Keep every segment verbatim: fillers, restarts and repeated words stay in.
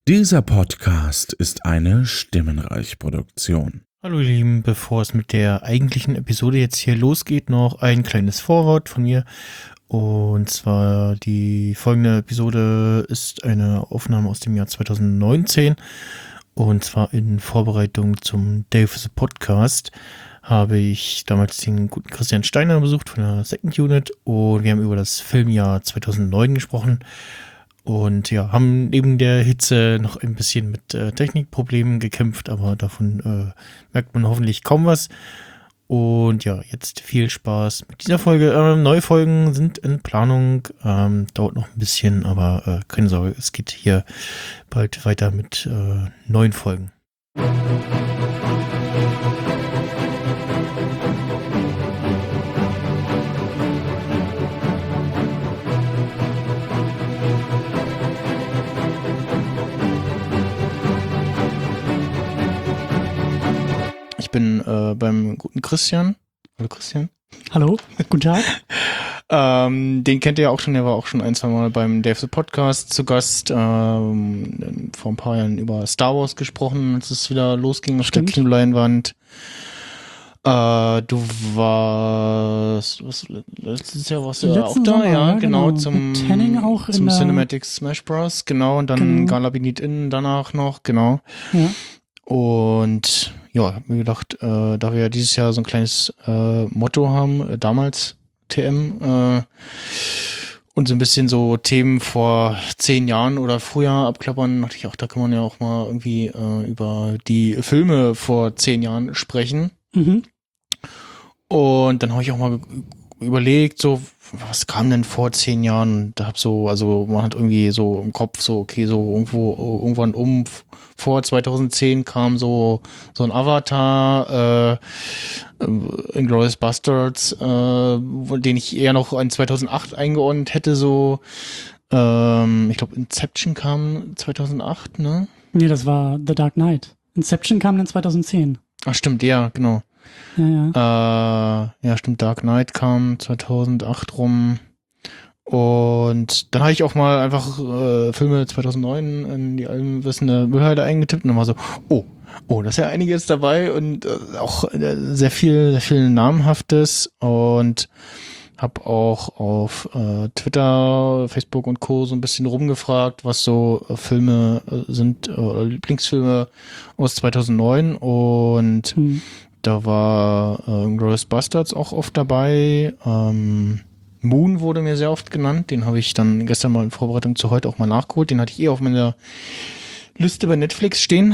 Dieser Podcast ist eine Stimmenreich-Produktion. Hallo ihr Lieben, bevor es mit der eigentlichen Episode jetzt hier losgeht, noch ein kleines Vorwort von mir. Und zwar die folgende Episode ist eine Aufnahme aus dem Jahr zwanzig neunzehn. Und zwar in Vorbereitung zum Day of the Podcast habe ich damals den guten Christian Steiner besucht von der Second Unit. Und wir haben über das Filmjahr zweitausendneun gesprochen. Und ja, haben neben der Hitze noch ein bisschen mit äh, Technikproblemen gekämpft, aber davon äh, merkt man hoffentlich kaum was. Und ja, jetzt viel Spaß mit dieser Folge. Ähm, neue Folgen sind in Planung, ähm, dauert noch ein bisschen, aber äh, keine Sorge, es geht hier bald weiter mit äh, neuen Folgen. Ich bin äh, beim guten Christian. Hallo Christian. Hallo, guten Tag. ähm, den kennt ihr ja auch schon, der war auch schon ein, zwei Mal beim Day of the Podcast zu Gast. Ähm, vor ein paar Jahren über Star Wars gesprochen, als es wieder losging auf der Kinoleinwand. Äh, du warst, was, letztes Jahr warst du ja auch da, Sommer, ja, ja, genau, genau. zum, Mit Henning auch in zum der Cinematic Smash Bros, genau, und dann Genau. Gala Benit In danach noch, genau. Ja. Und ja, hab mir gedacht, äh, da wir ja dieses Jahr so ein kleines äh, Motto haben, äh, damals T M, äh, und so ein bisschen so Themen vor zehn Jahren oder früher abklappern, dachte ich auch, da kann man ja auch mal irgendwie äh, über die Filme vor zehn Jahren sprechen. Mhm. Und dann habe ich auch mal überlegt, so, was kam denn vor zehn Jahren? Und da hab so, also man hat irgendwie so im Kopf so, okay, so irgendwo, irgendwann um vor zweitausendzehn kam so so ein Avatar, äh, Inglourious Basterds, äh, den ich eher noch an zweitausendacht eingeordnet hätte, so, ähm, ich glaube Inception kam zweitausendacht, ne? Nee, das war The Dark Knight. Inception kam dann zweitausendzehn. Ach stimmt, ja, genau. Ja, ja. Äh, ja, stimmt, Dark Knight kam zweitausendacht rum. Und dann habe ich auch mal einfach äh, Filme zweitausendneun in die allwissende Müllhalde eingetippt und dann war so, oh, oh, da ist ja einiges dabei und äh, auch äh, sehr viel, sehr viel Namhaftes, und habe auch auf äh, Twitter, Facebook und Co. so ein bisschen rumgefragt, was so äh, Filme äh, sind, äh, Lieblingsfilme aus zweitausendneun, und Hm. da war äh, Inglourious Basterds auch oft dabei. Ähm, Moon wurde mir sehr oft genannt. Den habe ich dann gestern mal in Vorbereitung zu heute auch mal nachgeholt. Den hatte ich eh auf meiner Liste bei Netflix stehen.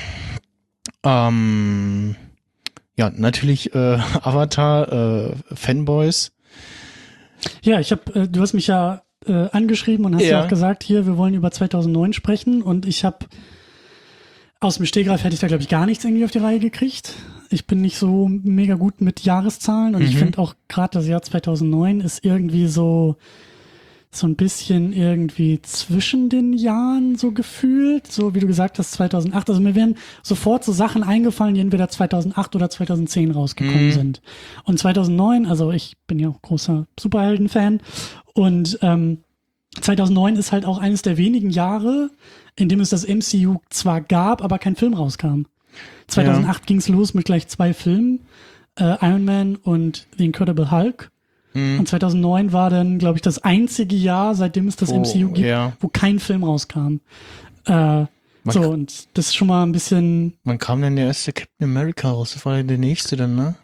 Ähm, ja, natürlich äh, Avatar, äh, Fanboys. Ja, ich habe, äh, du hast mich ja äh, angeschrieben und hast ja. Ja. auch gesagt, hier, wir wollen über zweitausendneun sprechen, und ich habe aus dem Stegreif hätte ich da, glaube ich, gar nichts irgendwie auf die Reihe gekriegt. Ich bin nicht so mega gut mit Jahreszahlen, und Mhm. ich finde auch gerade das Jahr zweitausendneun ist irgendwie so so ein bisschen irgendwie zwischen den Jahren so gefühlt, so wie du gesagt hast, zweitausendacht. Also mir wären sofort so Sachen eingefallen, die entweder zweitausendacht oder zweitausendzehn rausgekommen Mhm. sind. Und zweitausendneun, also ich bin ja auch großer Superhelden-Fan, und ähm, zweitausendneun ist halt auch eines der wenigen Jahre, in dem es das M C U zwar gab, aber kein Film rauskam. zweitausendacht ja. ging es los mit gleich zwei Filmen, äh, Iron Man und The Incredible Hulk. Mhm. Und zweitausendneun war dann, glaube ich, das einzige Jahr, seitdem es das Oh, M C U gibt, ja. wo kein Film rauskam. Äh, so, k- und das ist schon mal ein bisschen, Wann kam denn der erste Captain America raus? Das war ja der nächste dann, ne?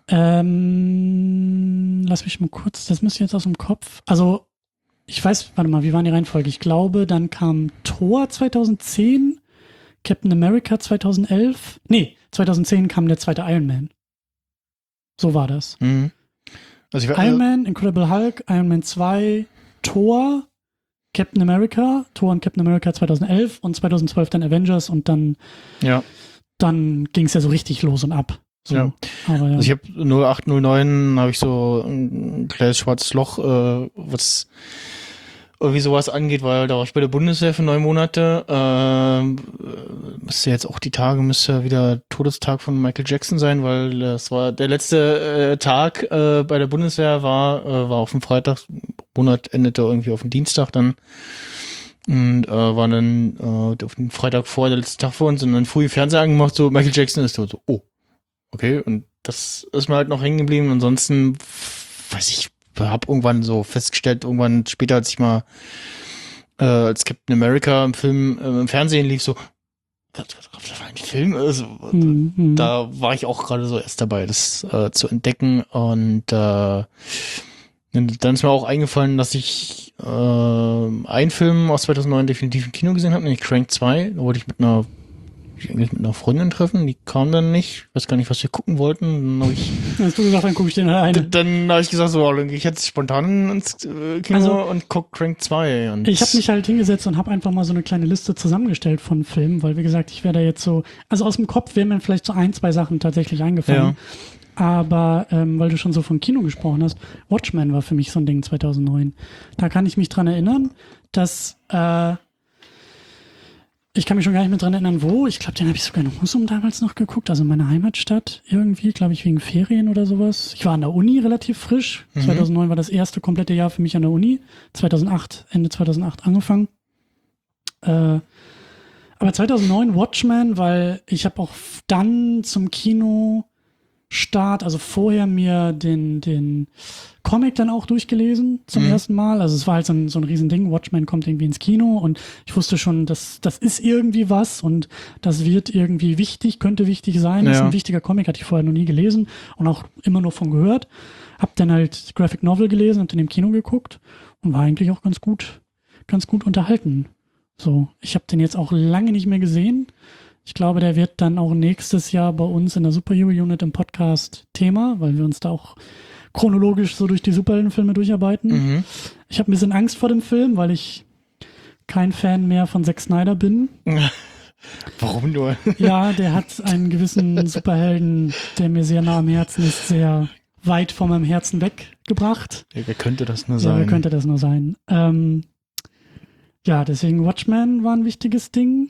ähm, lass mich mal kurz, das müsste ich jetzt aus dem Kopf, also, ich weiß, warte mal, wie war die Reihenfolge? Ich glaube, dann kam Thor zweitausendzehn, Captain America zweitausendelf, nee, zweitausendzehn kam der zweite Iron Man. So war das. Mhm. Also ich war, Iron Man, Incredible Hulk, Iron Man zwei, Thor, Captain America, Thor und Captain America zweitausendelf und zweitausendzwölf dann Avengers, und dann, ja. dann ging es ja so richtig los und ab. So. Ja. Aber ja. Also ich habe null acht null neun habe ich so ein kleines schwarzes Loch, äh, was irgendwie sowas angeht, weil da war ich bei der Bundeswehr für neun Monate. Ähm, müsste jetzt auch die Tage, müsste wieder Todestag von Michael Jackson sein, weil das war der letzte äh, Tag äh, bei der Bundeswehr war, äh, war auf dem Freitag, Monat endete irgendwie auf dem Dienstag dann. Und äh, war dann äh, auf den Freitag vor, der letzte Tag vor uns, und dann früh Fernseher angemacht, so Michael Jackson ist tot. So, oh, okay. Und das ist mir halt noch hängen geblieben. Ansonsten, weiß ich, hab irgendwann so festgestellt, irgendwann später, als ich mal äh, als Captain America im Film, äh, im Fernsehen lief, so, das war ein Film? Also, Mhm. da war ich auch gerade so erst dabei, das äh, zu entdecken. Und äh, dann ist mir auch eingefallen, dass ich äh, einen Film aus zweitausendneun definitiv im Kino gesehen habe, nämlich Crank zwei. Da wollte ich mit einer, ich eigentlich mit einer Freundin treffen, die kam dann nicht. Ich weiß gar nicht, was wir gucken wollten. Dann habe ich, Dann hast du gesagt, dann gucke ich den alleine. dann habe ich gesagt, so, dann gehe ich jetzt spontan ins äh, Kino Also, und guck Crank zwei. Und Ich habe mich halt hingesetzt und habe einfach mal so eine kleine Liste zusammengestellt von Filmen, weil wie gesagt, ich wäre da jetzt so, also aus dem Kopf wären mir vielleicht so ein, zwei Sachen tatsächlich eingefallen. Ja. Aber ähm, weil du schon so von Kino gesprochen hast, Watchmen war für mich so ein Ding zweitausendneun. Da kann ich mich dran erinnern, dass äh, ich kann mich schon gar nicht mehr dran erinnern, wo. Ich glaube, den habe ich sogar in Husum damals noch geguckt, also in meiner Heimatstadt irgendwie, glaube ich, wegen Ferien oder sowas. Ich war an der Uni relativ frisch. Mhm. zweitausendneun war das erste komplette Jahr für mich an der Uni. zweitausendacht, Ende zweitausendacht angefangen. Äh, aber zweitausendneun Watchmen, weil ich habe auch dann zum Kinostart, also vorher mir den, den Comic dann auch durchgelesen zum Mhm. ersten Mal. Also es war halt so ein, so ein Riesending. Watchmen kommt irgendwie ins Kino und ich wusste schon, dass das ist irgendwie was und das wird irgendwie wichtig, könnte wichtig sein. Das ist Ja. ein wichtiger Comic, hatte ich vorher noch nie gelesen und auch immer nur von gehört. Hab dann halt Graphic Novel gelesen, hab dann im Kino geguckt und war eigentlich auch ganz gut, ganz gut unterhalten. So, ich habe den jetzt auch lange nicht mehr gesehen. Ich glaube, der wird dann auch nächstes Jahr bei uns in der Superhero Unit im Podcast Thema, weil wir uns da auch chronologisch so durch die Superheldenfilme durcharbeiten. Mhm. Ich habe ein bisschen Angst vor dem Film, weil ich kein Fan mehr von Zack Snyder bin. Warum nur? Ja, der hat einen gewissen Superhelden, der mir sehr nah am Herzen ist, sehr weit von meinem Herzen weggebracht. Ja, wer könnte das nur Ja, sein? wer könnte das nur sein? Ähm, ja, deswegen Watchmen war ein wichtiges Ding.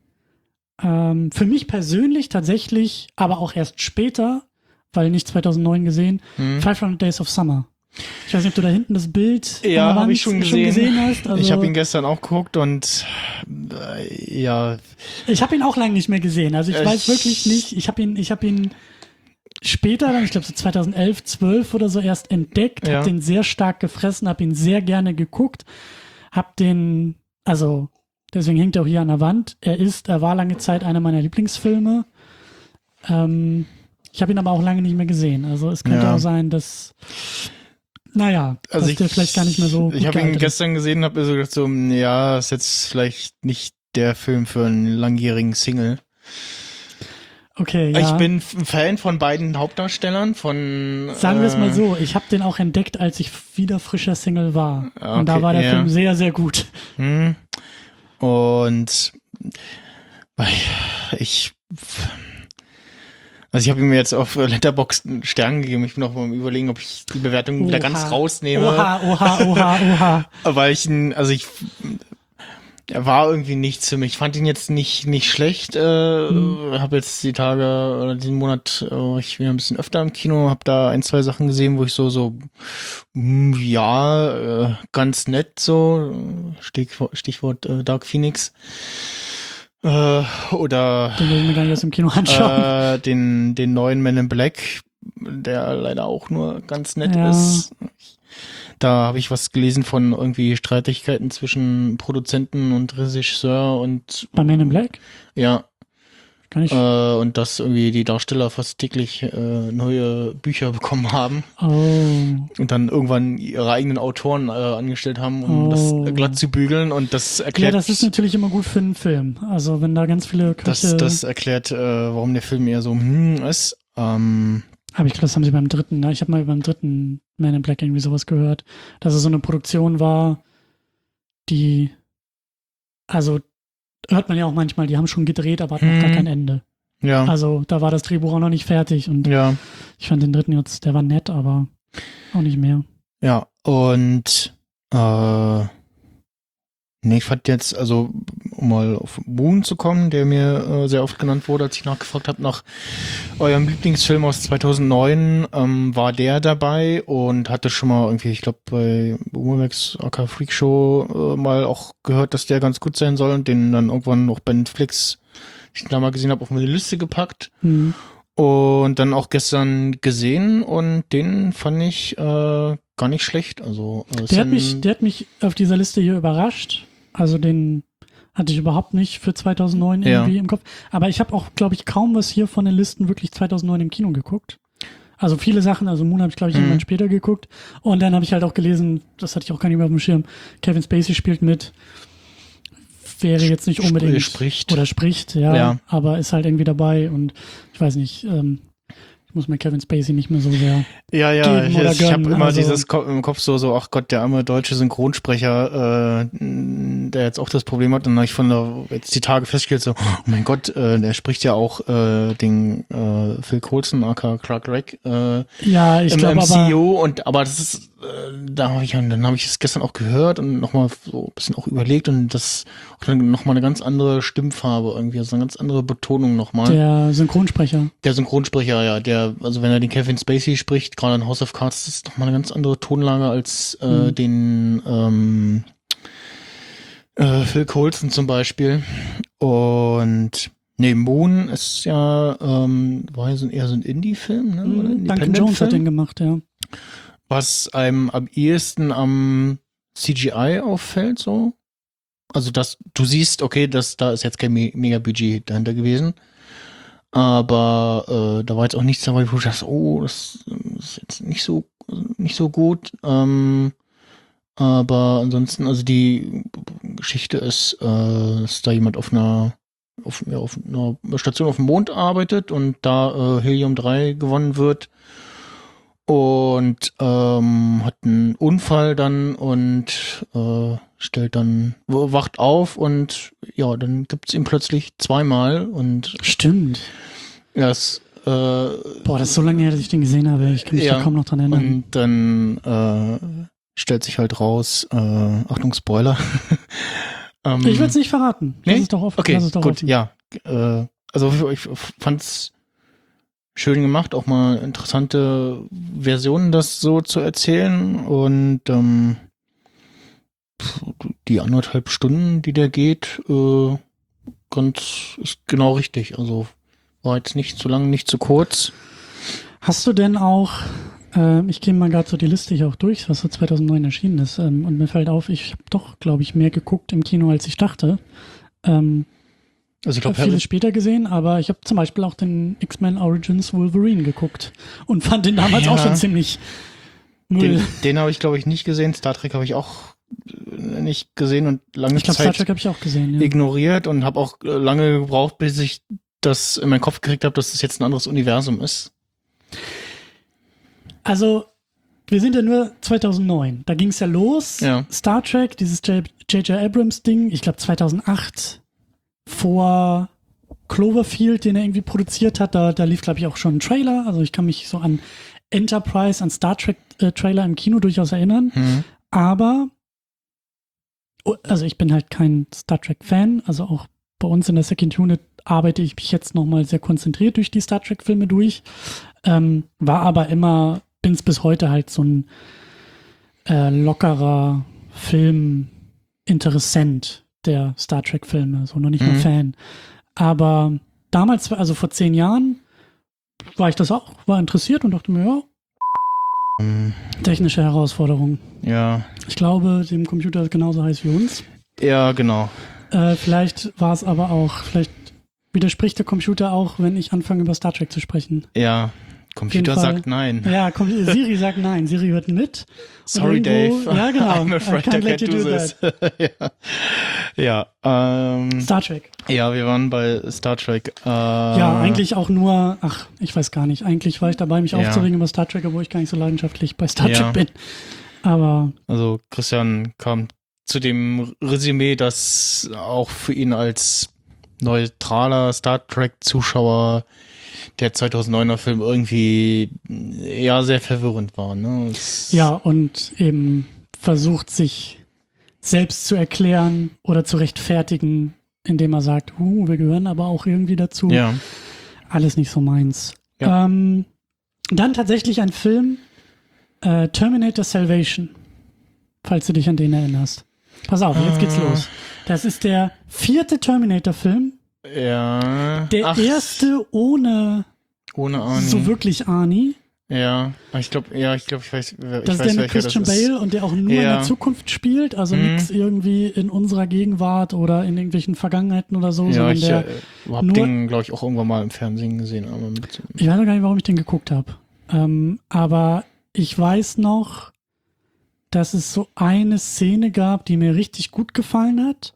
Ähm, für mich persönlich tatsächlich, aber auch erst später, weil nicht zweitausendneun gesehen, Hm. five hundred Days of Summer. Ich weiß nicht, ob du da hinten das Bild an Ja, der habe Wand ich schon gesehen. hast. Also, ich habe ihn gestern auch geguckt und äh, ja, ich habe ihn auch lange nicht mehr gesehen. Also ich Äh, weiß wirklich nicht. Ich habe ihn, ich habe ihn später, dann, ich glaube so zweitausendelf, zwölf oder so erst entdeckt, Ja. habe den sehr stark gefressen, habe ihn sehr gerne geguckt, habe den, also deswegen hängt er auch hier an der Wand. Er ist, er war lange Zeit einer meiner Lieblingsfilme. Ähm, ich habe ihn aber auch lange nicht mehr gesehen. Also es könnte Ja. auch sein, dass, naja, also dass ich, der vielleicht gar nicht mehr so gut ich habe ihn gealtert ist. gestern gesehen und habe mir so gedacht, so, ja, ist jetzt vielleicht nicht der Film für einen langjährigen Single. Okay, ja. Ich bin ein Fan von beiden Hauptdarstellern, von Sagen wir es mal äh, so, ich habe den auch entdeckt, als ich wieder frischer Single war. Okay, Und da war der ja. Film sehr, sehr gut. Hm. Und ich also ich habe ihm jetzt auf Letterboxd einen Stern gegeben. Ich bin noch mal am Überlegen, ob ich die Bewertung wieder Oha. ganz rausnehme. Oha, oha, oha, oha. Weil ich ihn, also ich er war irgendwie nichts für mich. Ich fand ihn jetzt nicht nicht schlecht. Äh, Hm. Habe jetzt die Tage oder diesen Monat äh, ich bin ein bisschen öfter im Kino, habe da ein, zwei Sachen gesehen, wo ich so so mh, ja, äh, ganz nett so Stichwort, Stichwort äh, Dark Phoenix. Äh, oder Den will ich mir gar nicht aus dem Kino anschauen. äh, den den neuen Men in Black, der leider auch nur ganz nett Ja. ist. Da habe ich was gelesen von irgendwie Streitigkeiten zwischen Produzenten und Regisseur und Bei Man in Black? ja, Kann ich. äh, und dass irgendwie die Darsteller fast täglich äh, neue Bücher bekommen haben Oh. und dann irgendwann ihre eigenen Autoren äh, angestellt haben, um Oh. das glatt zu bügeln, und das Ja, erklärt das ist natürlich immer gut für einen Film. Also wenn da ganz viele das, Köche. das erklärt, äh, warum der Film eher so hm ist. Ähm, Aber ich glaube, das haben sie beim dritten, ne? Ich habe mal beim dritten Man in Black irgendwie sowas gehört, dass es so eine Produktion war, die, also hört man ja auch manchmal, die haben schon gedreht, aber hatten noch gar Hm. kein Ende. ja, Also da war das Drehbuch auch noch nicht fertig und ja. ich fand den dritten jetzt, der war nett, aber auch nicht mehr. Ja, und äh, Nee, ich fand jetzt, also um mal auf Moon zu kommen, der mir äh, sehr oft genannt wurde, als ich nachgefragt habe nach eurem Lieblingsfilm aus zweitausendneun, ähm, war der dabei und hatte schon mal irgendwie, ich glaube bei Boomermax aka Freak Show äh, mal auch gehört, dass der ganz gut sein soll und den dann irgendwann noch bei Netflix, ich den da mal gesehen habe, auf meine Liste gepackt. Mhm. Und dann auch gestern gesehen und den fand ich äh, gar nicht schlecht. Also äh, Der hat mich, der hat mich auf dieser Liste hier überrascht. Also den hatte ich überhaupt nicht für zweitausendneun irgendwie Ja. im Kopf. Aber ich habe auch, glaube ich, kaum was hier von den Listen wirklich zweitausendneun im Kino geguckt. Also viele Sachen, also Moon habe ich, glaube ich, Mhm. irgendwann später geguckt. Und dann habe ich halt auch gelesen, das hatte ich auch gar nicht mehr auf dem Schirm, Kevin Spacey spielt mit. Wäre jetzt nicht Sp- unbedingt spricht. oder spricht, ja, Ja. aber ist halt irgendwie dabei und ich weiß nicht, ähm, ich muss mir Kevin Spacey nicht mehr so sehr. Ja, ja, geben ich, oder ich habe gönnen, immer also- dieses Ko im Kopf so, so, ach Gott, der arme deutsche Synchronsprecher, äh, der jetzt auch das Problem hat. Und dann habe ich von der, jetzt die Tage festgestellt, so, oh mein Gott, äh, der spricht ja auch äh, den äh, Phil Coulson, aka Clark Gregg, äh, Ja, ich im glaube M C aber, U und aber das ist, äh, da habe ich dann habe ich es gestern auch gehört und nochmal so ein bisschen auch überlegt und das auch dann nochmal eine ganz andere Stimmfarbe irgendwie, also eine ganz andere Betonung nochmal. der Synchronsprecher. Der Synchronsprecher, ja, der, also wenn er den Kevin Spacey spricht, gerade in House of Cards, das ist nochmal eine ganz andere Tonlage als äh, Mhm. den ähm, äh, Phil Coulson zum Beispiel. Und nee, Moon ist ja, ähm, war ja so, eher so ein Indie-Film, ne? Oder Mhm, Duncan Independent Jones hat Film, den gemacht, ja. was einem am ehesten am C G I auffällt, so. Also, dass du siehst, okay, das, da ist jetzt kein Me Mega-Budget dahinter gewesen. Aber äh, da war jetzt auch nichts dabei, wo ich dachte, oh, das ist jetzt nicht so nicht so gut. Ähm, aber ansonsten, also die Geschichte ist, äh, dass da jemand auf einer auf, ja, auf einer Station auf dem Mond arbeitet und da äh, Helium drei gewonnen wird und ähm, hat einen Unfall dann und äh, stellt dann, wacht auf und ja, dann gibt's ihn plötzlich zweimal und Stimmt. ja, es, äh, Boah, das ist so lange her, dass ich den gesehen habe. Ich kann mich Ja, da kaum noch dran erinnern. und dann äh, stellt sich halt raus, äh, Achtung, Spoiler. ähm, Ich will es nicht verraten. Nee? Lass es doch offen. Okay, Lass es doch gut, offen. ja. Äh, also ich fand's schön gemacht, auch mal interessante Versionen, das so zu erzählen und ähm, die anderthalb Stunden, die der geht, äh, ganz ist genau richtig. Also war jetzt nicht zu lang, nicht zu kurz. Hast du denn auch, äh, ich gehe mal gerade so die Liste hier auch durch, was so zweitausendneun erschienen ist, ähm, und mir fällt auf, ich habe doch, glaube ich, mehr geguckt im Kino, als ich dachte. Ähm, Also ich ich habe glaube, vieles später gesehen, aber ich habe zum Beispiel auch den X-Men Origins Wolverine geguckt und fand den damals Ja. auch schon ziemlich Müll. den, den habe ich glaube ich nicht gesehen. Star Trek habe ich auch äh, nicht gesehen und lange Ich glaube, Star Zeit Trek habe ich auch gesehen, ja. ignoriert und habe auch äh, lange gebraucht, bis ich das in meinen Kopf gekriegt habe, dass es das jetzt ein anderes Universum ist. Also, wir sind ja nur zweitausendneun. Da ging es ja los. Ja. Star Trek, dieses J J Abrams-Ding, ich glaube zweitausendacht, vor Cloverfield, den er irgendwie produziert hat, da, da lief, glaube ich, auch schon ein Trailer. Also ich kann mich so an Enterprise, an Star Trek-Trailer im Kino durchaus erinnern. Mhm. Aber, also ich bin halt kein Star Trek-Fan, also auch bei uns in der Second Unit arbeite ich mich jetzt nochmal sehr konzentriert durch die Star Trek-Filme durch. Ähm, war aber immer, bin es bis heute halt so ein äh, lockerer Filminteressent der Star Trek-Filme, so noch nicht mal Mhm. Fan. Aber damals, also vor zehn Jahren, war ich das auch, war interessiert und dachte mir, ja, Ähm, technische Herausforderung. Ja, Ich glaube, dem Computer ist genauso heiß wie uns. ja, genau. Äh, vielleicht war es aber auch, vielleicht widerspricht der Computer auch, wenn ich anfange, über Star Trek zu sprechen. Ja, Computer Fall. sagt nein. Ja, komm, Siri sagt nein. Siri hört mit. Sorry, Und irgendwo- Dave. Ja, genau. I'm afraid I can't do this. ja, ja, ähm, Star Trek. ja, wir waren bei Star Trek. Äh, Ja, eigentlich auch nur, ach, ich weiß gar nicht. Eigentlich war ich dabei, mich Ja. aufzuregen über Star Trek, obwohl ich gar nicht so leidenschaftlich bei Star Ja. Trek bin. Aber Also Christian kam zu dem Resümee, dass auch für ihn als neutraler Star Trek-Zuschauer der zweitausenddeuner Film irgendwie ja sehr verwirrend war. Ne? Es, ja, und eben versucht sich selbst zu erklären oder zu rechtfertigen, indem er sagt, uh, wir gehören aber auch irgendwie dazu. Ja. Alles nicht so meins. Ja. Ähm, dann tatsächlich ein Film, äh, Terminator Salvation, falls du dich an den erinnerst. Pass auf, jetzt geht's Ah. los. Das ist der vierte Terminator-Film, Ja. der Ach, erste ohne ohne Ahnung. so wirklich Arnie. Ja, ich glaube, ja, ich glaube, ich weiß, wer- ich Das ist weiß, der mit welcher Christian das ist. Bale und der auch nur in Ja. der Zukunft spielt, also Mhm. nichts irgendwie in unserer Gegenwart oder in irgendwelchen Vergangenheiten oder so, Ja, sondern ich der, äh, habe nur- den, glaube ich, auch irgendwann mal im Fernsehen gesehen. Aber mit, ich weiß noch gar nicht, warum ich den geguckt habe. Ähm, aber ich weiß noch, dass es so eine Szene gab, die mir richtig gut gefallen hat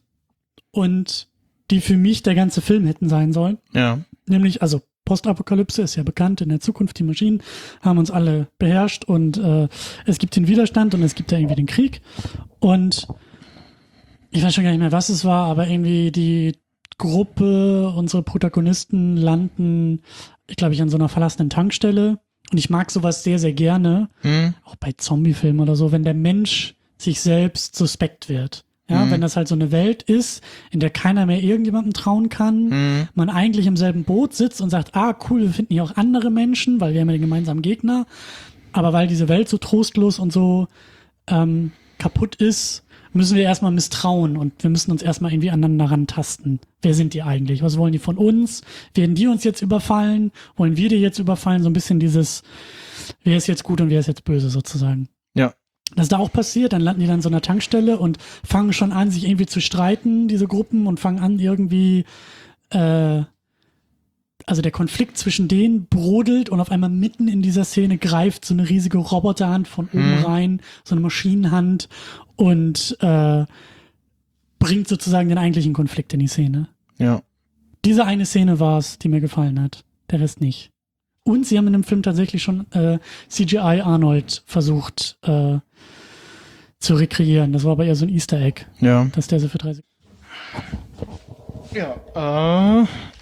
und die für mich der ganze Film hätten sein sollen. ja. Nämlich, also Postapokalypse ist ja bekannt, in der Zukunft die Maschinen haben uns alle beherrscht und äh, es gibt den Widerstand und es gibt ja irgendwie den Krieg. Und ich weiß schon gar nicht mehr, was es war, aber irgendwie die Gruppe, unsere Protagonisten landen, ich glaube, ich an so einer verlassenen Tankstelle. Und ich mag sowas sehr, sehr gerne, Hm? auch bei Zombiefilmen oder so, wenn der Mensch sich selbst suspekt wird. Ja, Mhm. wenn das halt so eine Welt ist, in der keiner mehr irgendjemandem trauen kann, Hm? man eigentlich im selben Boot sitzt und sagt, ah, cool, wir finden hier auch andere Menschen, weil wir haben ja den gemeinsamen Gegner. Aber weil diese Welt so trostlos und so ähm, kaputt ist, müssen wir erstmal misstrauen und wir müssen uns erstmal irgendwie aneinander rantasten. Wer sind die eigentlich? Was wollen die von uns? Werden die uns jetzt überfallen? Wollen wir die jetzt überfallen? So ein bisschen dieses, wer ist jetzt gut und wer ist jetzt böse sozusagen. Ja. Das ist da auch passiert, dann landen die dann in so einer Tankstelle und fangen schon an, sich irgendwie zu streiten, diese Gruppen, und fangen an irgendwie, äh, also der Konflikt zwischen denen brodelt und auf einmal mitten in dieser Szene greift so eine riesige Roboterhand von oben Hm. rein, so eine Maschinenhand und äh, bringt sozusagen den eigentlichen Konflikt in die Szene. Ja. Diese eine Szene war es, die mir gefallen hat, der Rest nicht. Und sie haben in dem Film tatsächlich schon äh, C G I Arnold versucht äh, zu rekreieren. Das war aber eher so ein Easter Egg, Ja. dass der so für drei Sekunden. Ja. Äh,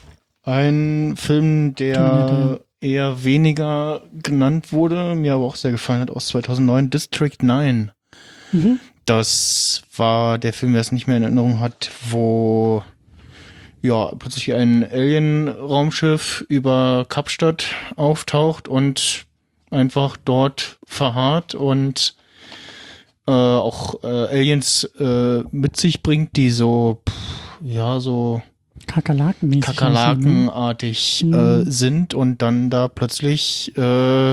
ein Film, der Terminator. eher weniger genannt wurde, mir aber auch sehr gefallen hat, aus zweitausendneun, District neun. Mhm. Das war der Film, der es nicht mehr in Erinnerung hat, wo ja plötzlich ein Alien-Raumschiff über Kapstadt auftaucht und einfach dort verharrt und äh, auch äh, Aliens äh, mit sich bringt, die so pff, ja so Kakerlakenmäßig. Kakerlakenartig Mhm. äh, sind und dann da plötzlich äh,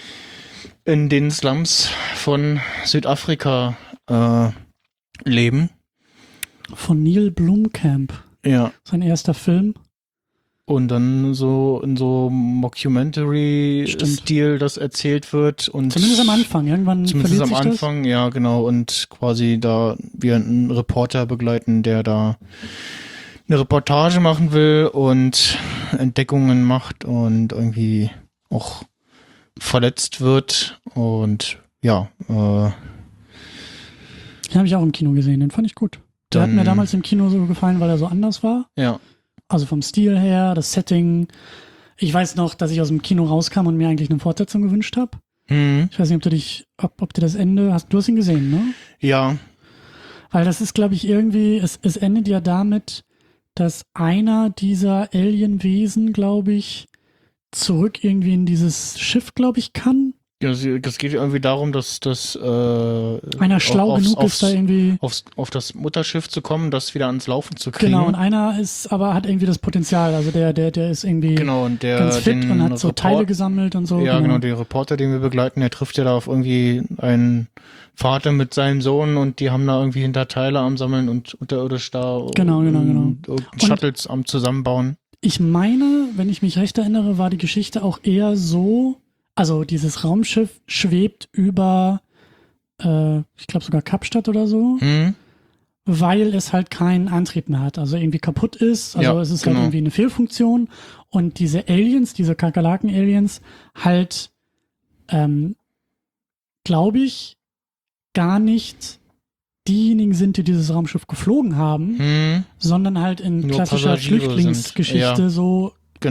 in den Slums von Südafrika äh, leben. Von Neil Blomkamp. Ja. Sein erster Film. Und dann so in so Mockumentary-Stil das erzählt wird. Und Zumindest am Anfang. Irgendwann Zumindest verliert am sich Anfang, ja, genau. Und quasi da wir einen Reporter begleiten, der da eine Reportage machen will und Entdeckungen macht und irgendwie auch verletzt wird. Und ja, äh, das. Den habe ich auch im Kino gesehen. Den fand ich gut. Der hat Dann- mir damals im Kino so gefallen, weil er so anders war. ja. Also vom Stil her, das Setting. Ich weiß noch, dass ich aus dem Kino rauskam und mir eigentlich eine Fortsetzung gewünscht habe. Hm, Ich weiß nicht, ob du dich, ob, ob du das Ende hast. Du hast ihn gesehen, ne? ja. Weil das ist, glaube ich, irgendwie, es, es endet ja damit, dass einer dieser Alienwesen, glaube ich, zurück irgendwie in dieses Schiff, glaube ich, kann. Ja, sie- das geht irgendwie darum, dass das äh, Einer schlau aufs, genug aufs, ist, da irgendwie. aufs, auf das Mutterschiff zu kommen, das wieder ans Laufen zu kriegen. Genau, und einer ist, aber hat irgendwie das Potenzial. Also der, der, der ist irgendwie Genau, und der ganz fit den und hat so Report- Teile gesammelt und so. Ja, genau, der Reporter, den wir begleiten, der trifft ja da auf irgendwie einen Vater mit seinem Sohn und die haben da irgendwie hinter Teile am Sammeln und unterirdisch da Genau, genau, genau. und, und Shuttles am Zusammenbauen. Ich meine, wenn ich mich recht erinnere, war die Geschichte auch eher so, also dieses Raumschiff schwebt über, äh, ich glaube sogar Kapstadt oder so, Hm? weil es halt keinen Antrieb mehr hat, also irgendwie kaputt ist, also Ja, es ist genau. halt irgendwie eine Fehlfunktion und diese Aliens, diese Kakerlaken-Aliens halt, ähm, glaube ich, gar nicht diejenigen sind, die dieses Raumschiff geflogen haben, Hm? sondern halt in Nur klassischer Passagiere Flüchtlingsgeschichte sind, ja. so Genau.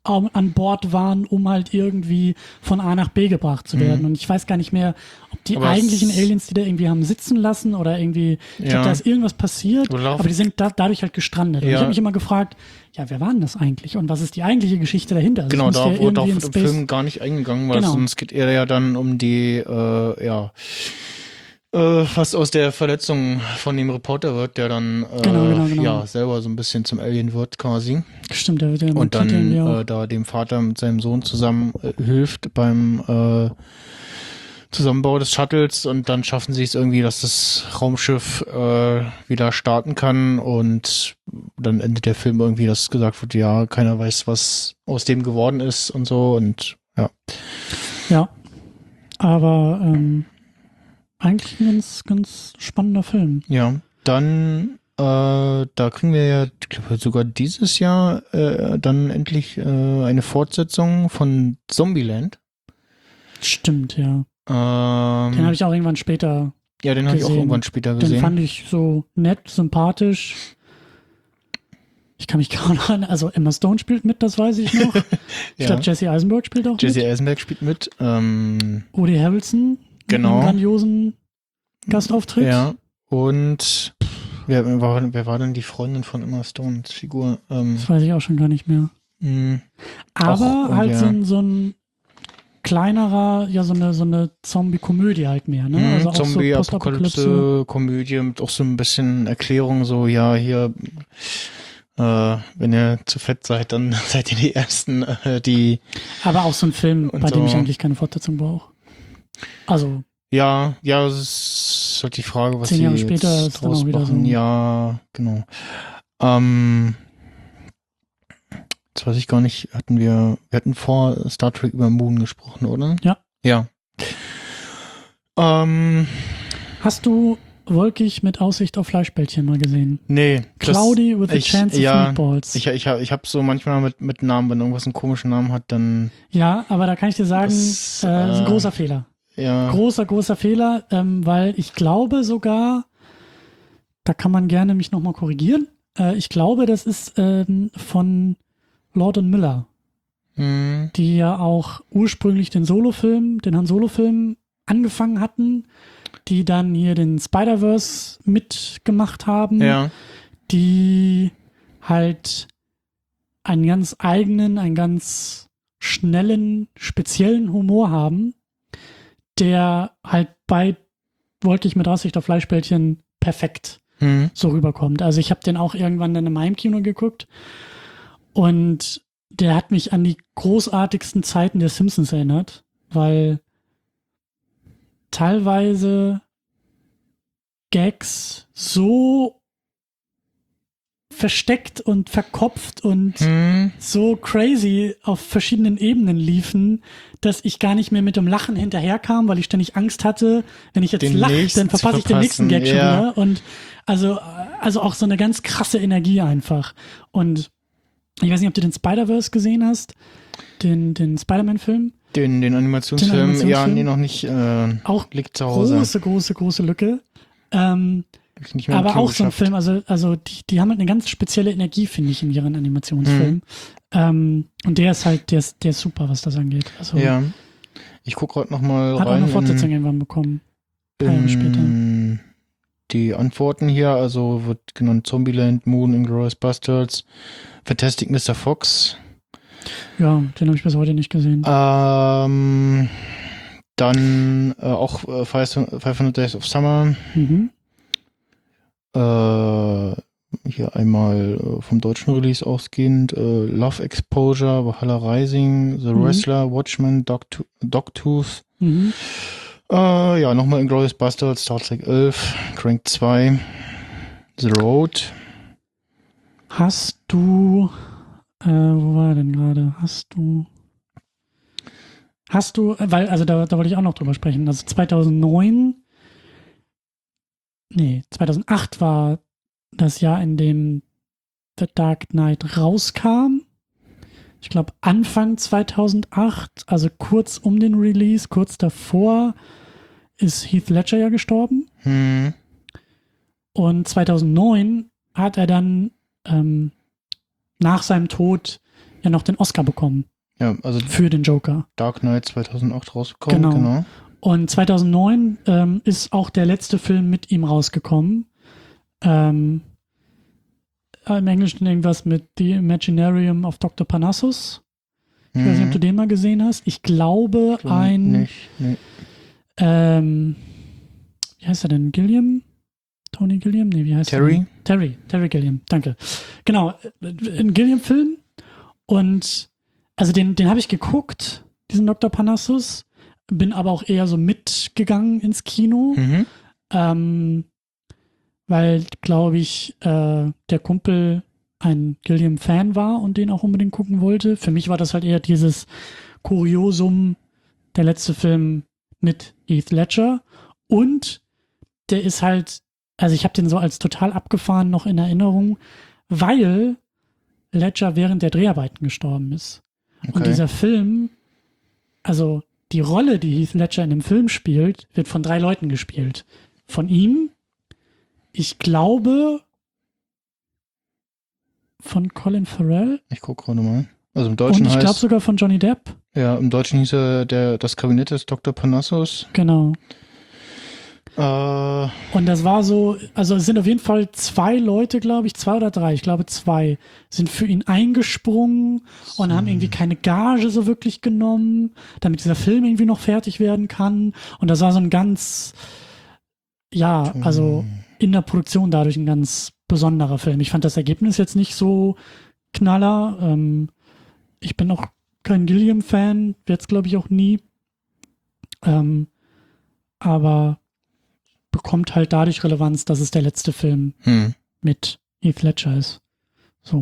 au- an Bord waren, um halt irgendwie von A nach B gebracht zu werden. Mhm. Und ich weiß gar nicht mehr, ob die Aber eigentlichen es- Aliens, die da irgendwie haben sitzen lassen oder irgendwie, ich Ja. glaube, da ist irgendwas passiert, Oder laufen- aber die sind da, dadurch halt gestrandet. Und Ja. ich habe mich immer gefragt, ja, wer war denn das eigentlich? Und was ist die eigentliche Geschichte dahinter? Also es Genau, muss ja da wurde irgendwie auch in im Space- Film gar nicht eingegangen, weil Genau. sonst geht er ja dann um die, äh, ja, äh, was aus der Verletzung von dem Reporter wird, der dann äh, Genau, genau, genau. ja selber so ein bisschen zum Alien wird quasi. Stimmt, der, der Und mutiert dann irgendwie auch. äh, da dem Vater mit seinem Sohn zusammen äh, hilft beim äh, Zusammenbau des Shuttles und dann schaffen sie es irgendwie, dass das Raumschiff äh, wieder starten kann und dann endet der Film irgendwie, dass gesagt wird, ja, keiner weiß, was aus dem geworden ist und so und ja. Ja, aber ähm, eigentlich ein ganz, ganz spannender Film. Ja, dann äh, da kriegen wir ja ich glaube, sogar dieses Jahr äh, dann endlich äh, eine Fortsetzung von Zombieland. Stimmt, ja. Ähm, Den habe ich auch irgendwann später, ja, den habe ich auch gesehen. irgendwann später den gesehen. fand ich so nett, sympathisch. Ich kann mich kaum noch an, also Emma Stone spielt mit, das weiß ich noch. Ich Ja. glaube, Jesse Eisenberg spielt auch Jesse mit. Eisenberg spielt mit. Ähm, Woody Harrelson Genau. mit einem grandiosen Gastauftritt. ja. Und wer, wer, war, wer war denn die Freundin von Emma Stones Figur? Ähm, Das weiß ich auch schon gar nicht mehr. mh, Aber Auch, halt ja. so ein, so ein kleinerer, ja, so eine, so eine Zombie-Komödie halt mehr, ne? mh, Also auch so Zombie, Postapokalypse. Apokalypse, Komödie mit auch so ein bisschen Erklärung, so, ja, hier, äh, wenn ihr zu fett seid, dann seid ihr die Ersten, äh, die, Aber auch so ein Film, Und bei dem ich so. eigentlich keine Fortsetzung brauche. Also, ja, ja, es ist halt die Frage, was Zehn sie Jahre jetzt später ist dann draus auch wieder machen. so. Ja, genau. Ähm, jetzt weiß ich gar nicht, hatten wir, wir hatten vor Star Trek über Moon gesprochen, oder? Ja. Ja. Ähm, hast du Wolkig mit Aussicht auf Fleischbällchen mal gesehen? nee. das- Cloudy with a ich- chance of ja, meatballs. Ich, ich habe ich hab so manchmal mit, mit Namen, wenn irgendwas einen komischen Namen hat, dann, ja, aber da kann ich dir sagen, Das, äh, das ist ein äh, großer Fehler. ja. Großer, großer Fehler, ähm, weil ich glaube sogar, da kann man gerne mich nochmal korrigieren, äh, ich glaube, das ist ähm, von Lord und Miller, Hm, die ja auch ursprünglich den Solo-Film, den Han-Solo-Film angefangen hatten, die dann hier den Spider-Verse mitgemacht haben, ja. die halt einen ganz eigenen, einen ganz schnellen, speziellen Humor haben, der halt bei Wolkig mit Aussicht auf Fleischbällchen perfekt Hm, so rüberkommt. Also ich habe den auch irgendwann dann im Heimkino geguckt und der hat mich an die großartigsten Zeiten der Simpsons erinnert, weil teilweise Gags so versteckt und verkopft und hm, so crazy auf verschiedenen Ebenen liefen, dass ich gar nicht mehr mit dem Lachen hinterherkam, weil ich ständig Angst hatte, wenn ich jetzt Den lache, nächsten dann verpasse zu ich den nächsten verpassen, Gag schon ja. wieder. Und also, also auch so eine ganz krasse Energie einfach. Und ich weiß nicht, ob du den Spider-Verse gesehen hast, den, den Spider-Man-Film. den, den Animationsfilm, Den ja, Animationsfilm? nee, noch nicht, äh, Auch liegt zu Hause. große, große, große Lücke. Ähm, Hab ich nicht mehr im aber Kino auch so ein geschafft. Film, also, also die, die haben halt eine ganz spezielle Energie, finde ich, in ihren Animationsfilmen. Mhm. Ähm, und der ist halt, der ist, der ist super, was das angeht. Also Ja. Ich guck gerade noch mal hat auch rein eine Fortsetzung in, irgendwann bekommen. Drei Jahre später. in die Antworten hier. Also wird genannt Zombieland, Moon, Inglourious Bastards, Fantastic Mister Fox. Ja, den habe ich bis heute nicht gesehen. Ähm, dann äh, auch äh, fünfhundert Days of Summer. Mhm. Äh, hier einmal äh, vom deutschen Release ausgehend. Äh, Love Exposure, Valhalla Rising, The Mhm. Wrestler, Watchmen, Dogto- Dogtooth. Mhm. Äh, ja, nochmal Inglourious Bastards, Star Trek elf, Crank zwei, The Road. Hast du, äh, wo war er denn gerade? Hast du, hast du, äh, weil, also da, da wollte ich auch noch drüber sprechen. Also zweitausendneun, nee, zweitausendacht war das Jahr, in dem The Dark Knight rauskam. Ich glaube Anfang zweitausendacht, also kurz um den Release, kurz davor, ist Heath Ledger ja gestorben. Hm. Und zweitausendneun hat er dann ähm, nach seinem Tod ja noch den Oscar bekommen Ja, also für den Joker. Dark Knight zweitausendacht rausgekommen. Genau. genau. Und zweitausendneun ähm, ist auch der letzte Film mit ihm rausgekommen. Ähm, im Englischen irgendwas mit The Imaginarium of Doktor Parnassus. Ich weiß nicht, ob du den mal gesehen hast. Ich glaube, Du ein Nicht, nee. ähm, wie heißt er denn? Gilliam? Tony Gilliam? Nee, wie heißt er? Terry? denn? Terry. Terry Gilliam, danke. Genau, ein Gilliam-Film. Und also den, den habe ich geguckt, diesen Doktor Parnassus. Bin aber auch eher so mitgegangen ins Kino. Mhm. Ähm, weil, glaube ich, äh, der Kumpel ein Gilliam-Fan war und den auch unbedingt gucken wollte. Für mich war das halt eher dieses Kuriosum, der letzte Film mit Heath Ledger. Und der ist halt, also ich habe den so als total abgefahren noch in Erinnerung, weil Ledger während der Dreharbeiten gestorben ist. Okay. Und dieser Film, also die Rolle, die Heath Ledger in dem Film spielt, wird von drei Leuten gespielt. Von ihm, ich glaube, von Colin Farrell Ich gucke gerade mal. Also im Deutschen und ich glaube heißt, sogar von Johnny Depp. ja, im Deutschen hieß er der, das Kabinett des Doktor Parnassus. Genau. Äh, Und das war so, also es sind auf jeden Fall zwei Leute, glaube ich, zwei oder drei, ich glaube zwei, sind für ihn eingesprungen und haben irgendwie keine Gage so wirklich genommen, damit dieser Film irgendwie noch fertig werden kann. Und das war so ein ganz, ja, also in der Produktion dadurch ein ganz besonderer Film. Ich fand das Ergebnis jetzt nicht so knaller. Ähm, ich bin auch kein Gilliam-Fan, werde es glaube ich auch nie. Ähm, aber bekommt halt dadurch Relevanz, dass es der letzte Film hm. mit Heath Ledger ist. So.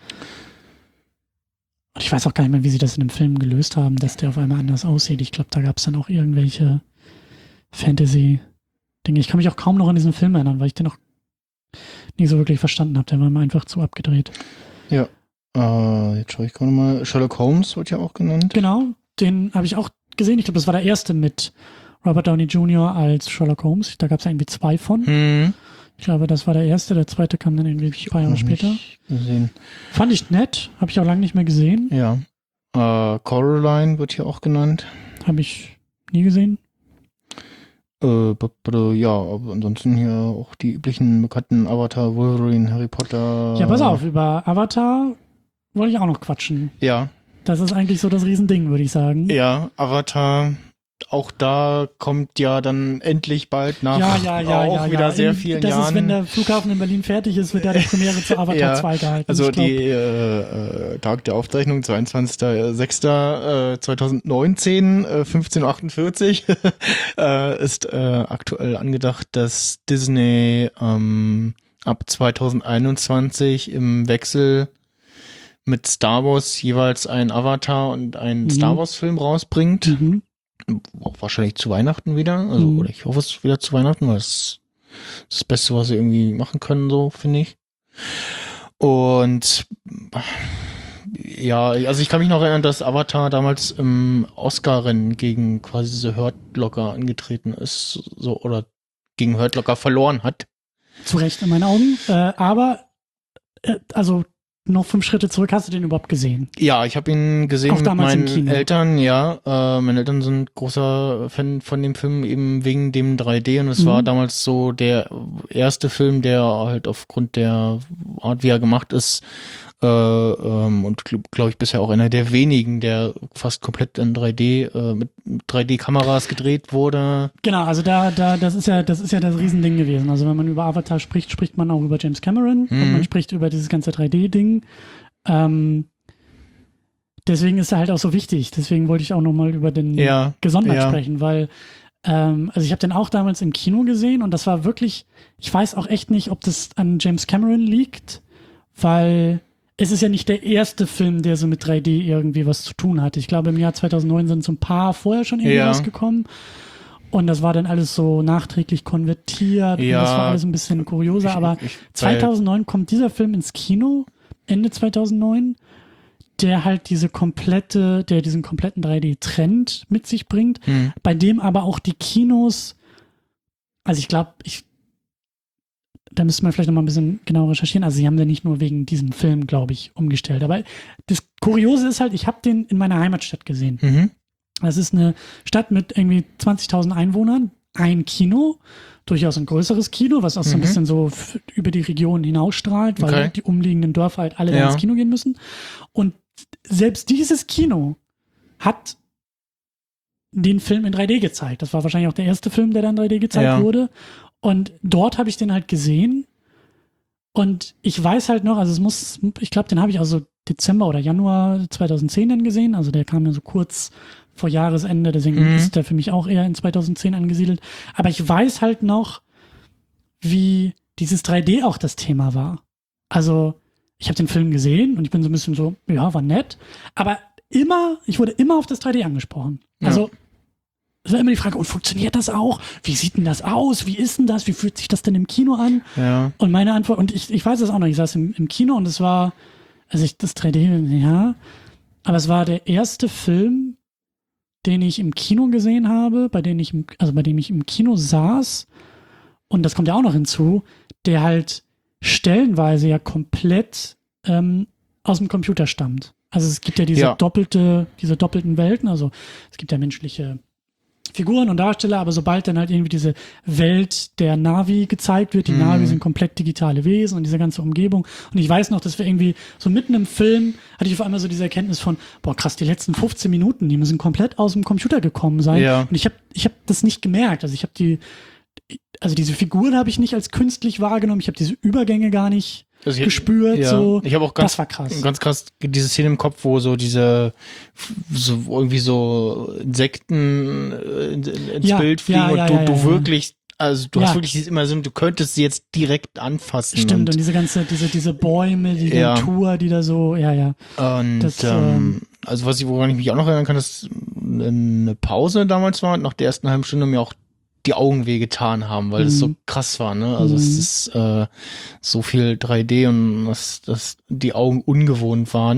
Und ich weiß auch gar nicht mehr, wie sie das in dem Film gelöst haben, dass der auf einmal anders aussieht. Ich glaube, da gab es dann auch irgendwelche Fantasy-Dinge. Ich kann mich auch kaum noch an diesen Film erinnern, weil ich den noch nie so wirklich verstanden habe. Der war mir einfach zu abgedreht. Ja. Äh, jetzt schaue ich gerade mal. Sherlock Holmes wird ja auch genannt. Genau, den habe ich auch gesehen. Ich glaube, das war der erste mit Robert Downey Junior als Sherlock Holmes. Da gab es irgendwie zwei von. Hm. Ich glaube, das war der erste. Der zweite kam dann irgendwie ein paar Jahre Noch später. nicht gesehen. Fand ich nett. Habe ich auch lange nicht mehr gesehen. Ja. Äh, Coraline wird hier auch genannt. Habe ich nie gesehen. Äh, b- b- ja, aber ansonsten hier auch die üblichen bekannten Avatar, Wolverine, Harry Potter. Ja, pass auf, über Avatar wollte ich auch noch quatschen. Ja, Das ist eigentlich so das Riesending, würde ich sagen. ja, Avatar. Auch da kommt ja dann endlich bald nach ja, ja, ja, auch ja, wieder ja. sehr In- vielen das Jahren. ist, wenn der Flughafen in Berlin fertig ist, wird da die Premiere zu Avatar Ja, zwei gehalten. Also Ich glaub, die äh, äh, Tag der Aufzeichnung, zweiundzwanzigster sechster zweitausendneunzehn, äh, fünfzehn Uhr achtundvierzig, äh, ist äh, aktuell angedacht, dass Disney ähm, ab zweitausendeinundzwanzig im Wechsel mit Star Wars jeweils einen Avatar und einen Mhm. Star Wars Film rausbringt. Mhm. Auch wahrscheinlich zu Weihnachten wieder. Also, Mhm. oder ich hoffe es wieder zu Weihnachten, weil es das Beste, was sie irgendwie machen können, so, finde ich. Und ja, also ich kann mich noch erinnern, dass Avatar damals im Oscar-Rennen gegen quasi diese Hurt Locker angetreten ist, so, oder gegen Hurt Locker verloren hat. Zu Recht in meinen Augen. Äh, aber, äh, also noch fünf Schritte zurück, hast du den überhaupt gesehen? Ja, ich habe ihn gesehen Auch mit damals im meinen Kino. Eltern, ja. Äh, meine Eltern sind großer Fan von dem Film, eben wegen dem drei D. Und es Mhm. war damals so der erste Film, der halt aufgrund der Art, wie er gemacht ist, äh, ähm, und glaube glaub ich bisher auch einer der wenigen, der fast komplett in drei D, äh, mit drei D-Kameras gedreht wurde. Genau, also da, da, das ist ja, das ist ja das Riesending gewesen. Also wenn man über Avatar spricht, spricht man auch über James Cameron Mhm. und man spricht über dieses ganze drei D-Ding. Ähm, deswegen ist er halt auch so wichtig. Deswegen wollte ich auch nochmal über den Ja, gesondert ja. sprechen, weil ähm, also ich habe den auch damals im Kino gesehen und das war wirklich, ich weiß auch echt nicht, ob das an James Cameron liegt, weil es ist ja nicht der erste Film, der so mit drei D irgendwie was zu tun hat. Ich glaube, im Jahr zweitausendneun sind so ein paar vorher schon irgendwie Ja. rausgekommen. Und das war dann alles so nachträglich konvertiert. Ja. Und das war alles ein bisschen kurioser. Ich- aber ich- zweitausendneun kommt dieser Film ins Kino, Ende zweitausendneun, der halt diese komplette, der diesen kompletten drei D-Trend mit sich bringt, Hm. bei dem aber auch die Kinos, also ich glaube, ich da müsste man vielleicht noch mal ein bisschen genauer recherchieren. Also sie haben den nicht nur wegen diesem Film, glaube ich, umgestellt. Aber das Kuriose ist halt, ich habe den in meiner Heimatstadt gesehen. Mhm. Das ist eine Stadt mit irgendwie zwanzigtausend Einwohnern, ein Kino, durchaus ein größeres Kino, was auch so ein Mhm. bisschen so f- über die Region hinausstrahlt, weil Okay. die umliegenden Dörfer halt alle da Ja. ins Kino gehen müssen. Und selbst dieses Kino hat den Film in drei D gezeigt. Das war wahrscheinlich auch der erste Film, der dann in drei D gezeigt Ja. wurde. Und dort habe ich den halt gesehen. Und ich weiß halt noch, also es muss, ich glaube, den habe ich also Dezember oder Januar zweitausendzehn dann gesehen. Also der kam ja so kurz vor Jahresende, deswegen Mhm. ist der für mich auch eher in zweitausendzehn angesiedelt. Aber ich weiß halt noch, wie dieses drei D auch das Thema war. Also ich habe den Film gesehen und ich bin so ein bisschen so, ja, war nett. Aber immer, ich wurde immer auf das drei D angesprochen. Ja. Also es war immer die Frage, und funktioniert das auch? Wie sieht denn das aus? Wie ist denn das? Wie fühlt sich das denn im Kino an? Ja. Und meine Antwort, und ich, ich weiß es auch noch, ich saß im, im Kino und es war, also ich, das drei D, ja, aber es war der erste Film, den ich im Kino gesehen habe, bei dem ich im, also bei dem ich im Kino saß, und das kommt ja auch noch hinzu, der halt stellenweise ja komplett ähm, aus dem Computer stammt. Also es gibt ja diese Ja. doppelte, diese doppelten Welten, also es gibt ja menschliche Figuren und Darsteller, aber sobald dann halt irgendwie diese Welt der Navi gezeigt wird, die Mhm. Navi sind komplett digitale Wesen und diese ganze Umgebung. Und ich weiß noch, dass wir irgendwie so mitten im Film hatte ich auf einmal so diese Erkenntnis von, boah krass, die letzten fünfzehn Minuten, die müssen komplett aus dem Computer gekommen sein. Ja. Und ich habe ich hab das nicht gemerkt. Also ich habe die, also diese Figuren habe ich nicht als künstlich wahrgenommen. Ich habe diese Übergänge gar nicht Also ich- gespürt. ja. So. Ich habe auch ganz, Das war krass. ganz krass diese Szene im Kopf, wo so diese so irgendwie so Insekten äh, in- in- ins Ja, Bild fliegen ja, und ja, du, ja, du ja, ja. wirklich, also du Ja. hast wirklich dieses immer so, du könntest sie jetzt direkt anfassen. Stimmt, und, und, diese ganze, diese, diese Bäume, die Ja. Natur, die da so, ja, ja. und das, ähm, also was ich, woran ich mich auch noch erinnern kann, dass eine Pause damals war und nach der ersten halben Stunde mir auch die Augen wehgetan haben, weil es so Mhm. krass war, ne? Also es Mhm. ist äh, so viel drei D und dass, dass die Augen ungewohnt waren.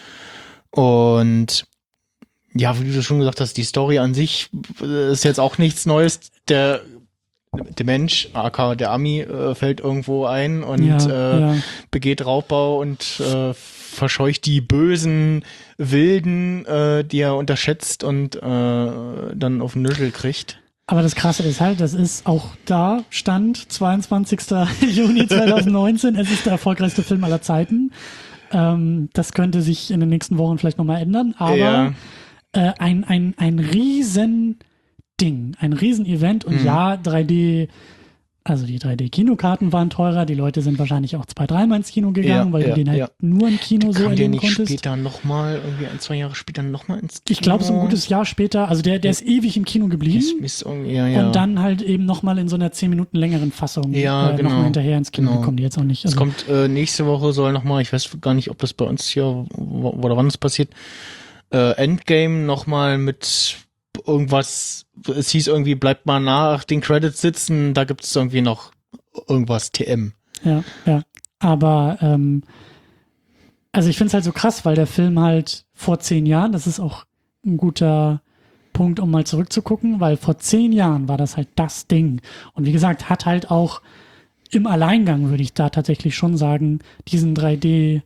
Und ja, wie du schon gesagt hast, die Story an sich äh, ist jetzt auch nichts Neues. Der der Mensch, aka der Ami, äh, fällt irgendwo ein und ja, äh, ja. begeht Raubbau und äh, verscheucht die bösen Wilden, äh, die er unterschätzt und äh, dann auf den Nüschel kriegt. Aber das Krasse ist halt, das ist auch da, Stand zweiundzwanzigster Juni zweitausendneunzehn, es ist der erfolgreichste Film aller Zeiten. Ähm, das könnte sich in den nächsten Wochen vielleicht nochmal ändern, aber Ja. äh, ein, ein, ein riesen Ding, ein riesen Event und Mhm. ja, drei D, also die drei D-Kinokarten waren teurer, die Leute sind wahrscheinlich auch zwei, dreimal ins Kino gegangen, Ja, weil ja, du den halt ja. nur im Kino so Kam der erleben nicht konntest. später nochmal, irgendwie ein, zwei Jahre später nochmal ins Kino? Ich glaube, so ein gutes Jahr später, also der, der ist ewig im Kino geblieben. Ist, ist irgendwie, ja, ja. Und dann halt eben nochmal in so einer zehn Minuten längeren Fassung Ja, äh, genau. nochmal hinterher ins Kino Genau. gekommen, die jetzt auch nicht. Es Also, kommt äh, nächste Woche soll nochmal, ich weiß gar nicht, ob das bei uns hier wo- oder wann das passiert, äh, Endgame nochmal mit irgendwas, es hieß irgendwie, bleibt mal nach den Credits sitzen, da gibt es irgendwie noch irgendwas T M. ja, ja. Aber ähm, also ich finde es halt so krass, weil der Film halt vor zehn Jahren, das ist auch ein guter Punkt, um mal zurückzugucken, weil vor zehn Jahren war das halt das Ding. Und wie gesagt, hat halt auch im Alleingang, würde ich da tatsächlich schon sagen, diesen drei D,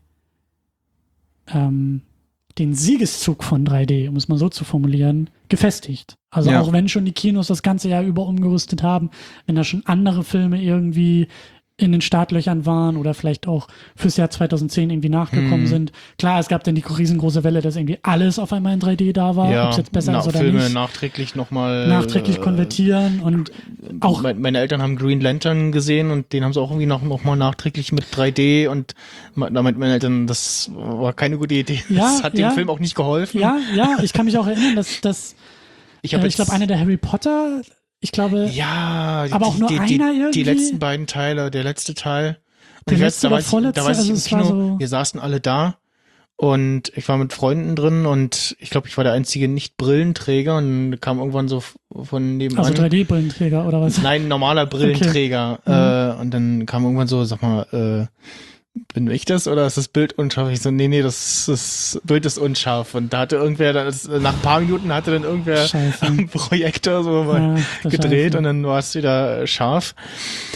ähm, den Siegeszug von drei D, um es mal so zu formulieren, gefestigt. Also Ja. auch wenn schon die Kinos das ganze Jahr über umgerüstet haben, wenn da schon andere Filme irgendwie in den Startlöchern waren oder vielleicht auch fürs Jahr zweitausendzehn irgendwie nachgekommen Mhm. sind. Klar, es gab dann die riesengroße Welle, dass irgendwie alles auf einmal in drei D da war, ob es jetzt besser na, ist oder Filme nicht. nachträglich nochmal Nachträglich konvertieren und auch- Meine, meine Eltern haben Green Lantern gesehen und den haben sie auch irgendwie noch, noch mal nachträglich mit drei D und me- da meinten meine Eltern, das war keine gute Idee. Ja, das hat ja. dem Film auch nicht geholfen. ja, ja, ich kann mich auch erinnern, dass, dass ich äh, habe ich glaube, einer der Harry Potter, ich glaube, ja, die, aber auch nur die, einer die, irgendwie? die letzten beiden Teile, der letzte Teil. Und Der ich letzte da oder weiß ich- vorletzte, da weiß ich also im es war Kino, so- wir saßen alle da und ich war mit Freunden drin und ich glaube, ich war der einzige Nicht-Brillenträger und dann kam irgendwann so f- von nebenan. also drei D-Brillenträger oder was? Nein, normaler Brillenträger. Äh, und dann kam irgendwann so, sag mal, äh, bin ich das oder ist das Bild unscharf? Ich so, nee, nee, das, das Bild ist unscharf. Und da hatte irgendwer, das, nach ein paar Minuten hatte dann irgendwer Scheiße. am Projektor so mal Ja, das gedreht Scheiße. und dann war es wieder scharf.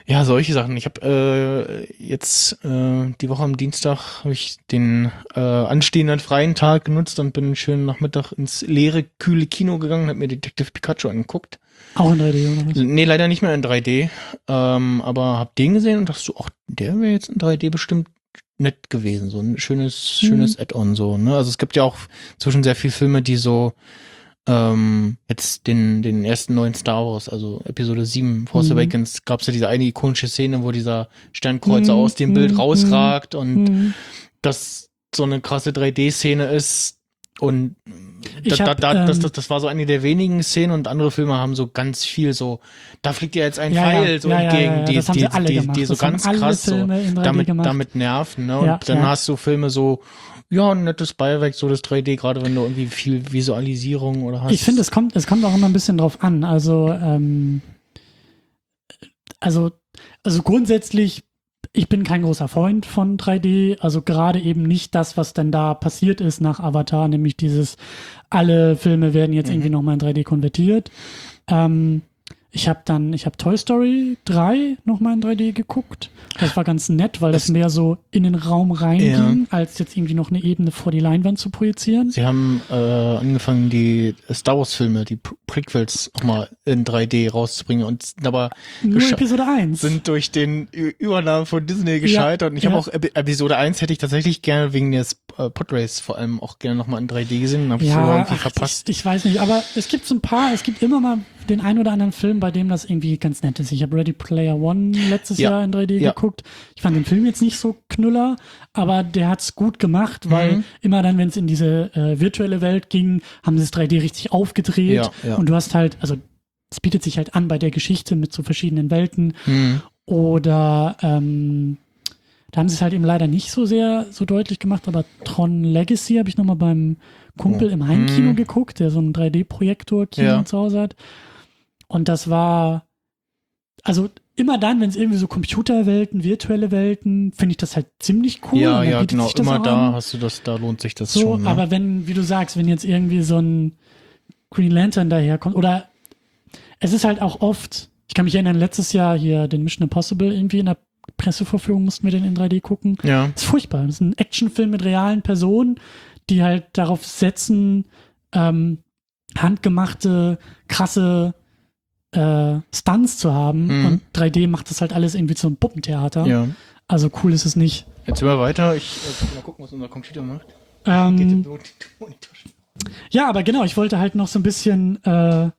Ja, solche Sachen. Ich habe äh, jetzt äh, die Woche am Dienstag habe ich den äh, anstehenden freien Tag genutzt und bin schön Nachmittag ins leere, kühle Kino gegangen und habe mir Detective Pikachu angeguckt. Auch in drei D, oder was? Nee, leider nicht mehr in drei D, ähm, aber hab den gesehen und dachte so, ach, der wäre jetzt in drei D bestimmt nett gewesen. So ein schönes, Mhm. schönes Add-on so, ne? Also es gibt ja auch zwischen sehr viele Filme, die so ähm, jetzt den den ersten neuen Star Wars, also Episode sieben, Force Mhm. Awakens, gab's ja diese eine ikonische Szene, wo dieser Sternkreuzer Mhm, aus dem Bild mhm, rausragt und Mhm. das so eine krasse drei D-Szene ist und Ich da, hab, da, da, das, ähm, das, das war so eine der wenigen Szenen und andere Filme haben so ganz viel so, da fliegt ja jetzt ein Ja, Pfeil ja, so ja, ja, entgegen, ja, ja, die, das haben die, sie alle die, gemacht. die so Das haben ganz alle krass so Filme in drei D damit, gemacht. damit nerven, ne? Und Ja, dann ja. hast du Filme so, ja, ein nettes Beiwerk, so das drei D, gerade wenn du irgendwie viel Visualisierung oder hast. Ich finde, es kommt, es kommt auch immer ein bisschen drauf an. Also, ähm, also, also grundsätzlich, ich bin kein großer Freund von drei D. Also gerade eben nicht das, was denn da passiert ist nach Avatar, nämlich dieses, alle Filme werden jetzt Mhm. irgendwie nochmal in drei D konvertiert. Ähm, ich habe dann, ich habe Toy Story drei nochmal in drei D geguckt. Das war ganz nett, weil das Es- mehr so in den Raum reinging, als jetzt irgendwie noch eine Ebene vor die Leinwand zu projizieren. Sie haben äh, angefangen, die Star Wars Filme, die Pre- Prequels nochmal in drei D rauszubringen und aber Nur gescha- Episode eins. sind durch den Ü- Übernahme von Disney gescheitert. Und ich ja. habe auch Epi- Episode eins hätte ich tatsächlich gerne wegen des äh, Podrace vor allem auch gerne nochmal in drei D gesehen und habe ich so irgendwie ach, verpasst. Ich, ich weiß nicht, aber es gibt so ein paar, es gibt immer mal den einen oder anderen Film, bei dem das irgendwie ganz nett ist. Ich habe Ready Player One letztes Ja. Jahr in drei D Ja. geguckt. Ich fand den Film jetzt nicht so knüller, aber der hat's gut gemacht, weil Mhm. immer dann, wenn es in diese äh, virtuelle Welt ging, haben sie das drei D richtig aufgedreht. Ja, ja. Und du hast halt, also es bietet sich halt an bei der Geschichte mit so verschiedenen Welten. Mhm. Oder ähm, da haben sie es halt eben leider nicht so sehr so deutlich gemacht, aber Tron Legacy habe ich nochmal beim Kumpel Oh. im Heimkino Mhm. geguckt, der so einen drei D-Projektor-Kino Ja. zu Hause hat. Und das war, also immer dann, wenn es irgendwie so Computerwelten, virtuelle Welten, finde ich das halt ziemlich cool. Ja, Und dann ja, bietet genau. sich das Immer auch da an. hast du das, da lohnt sich das So, schon. Ne? aber wenn, wie du sagst, wenn jetzt irgendwie so ein Green Lantern daherkommt, oder es ist halt auch oft, ich kann mich erinnern, letztes Jahr hier den Mission Impossible irgendwie in der Pressevorführung mussten wir den in drei D gucken. ja. Das ist furchtbar. Das ist ein Actionfilm mit realen Personen, die halt darauf setzen, ähm, handgemachte, krasse äh, Stunts zu haben. Mhm. Und drei D macht das halt alles irgendwie zu einem Puppentheater. ja. Also cool ist es nicht. Jetzt immer weiter. Ich äh, mal gucken, was unser Computer macht. Geht Ähm, der Monitor- Monitor schon? ja, aber genau, ich wollte halt noch so ein bisschen äh,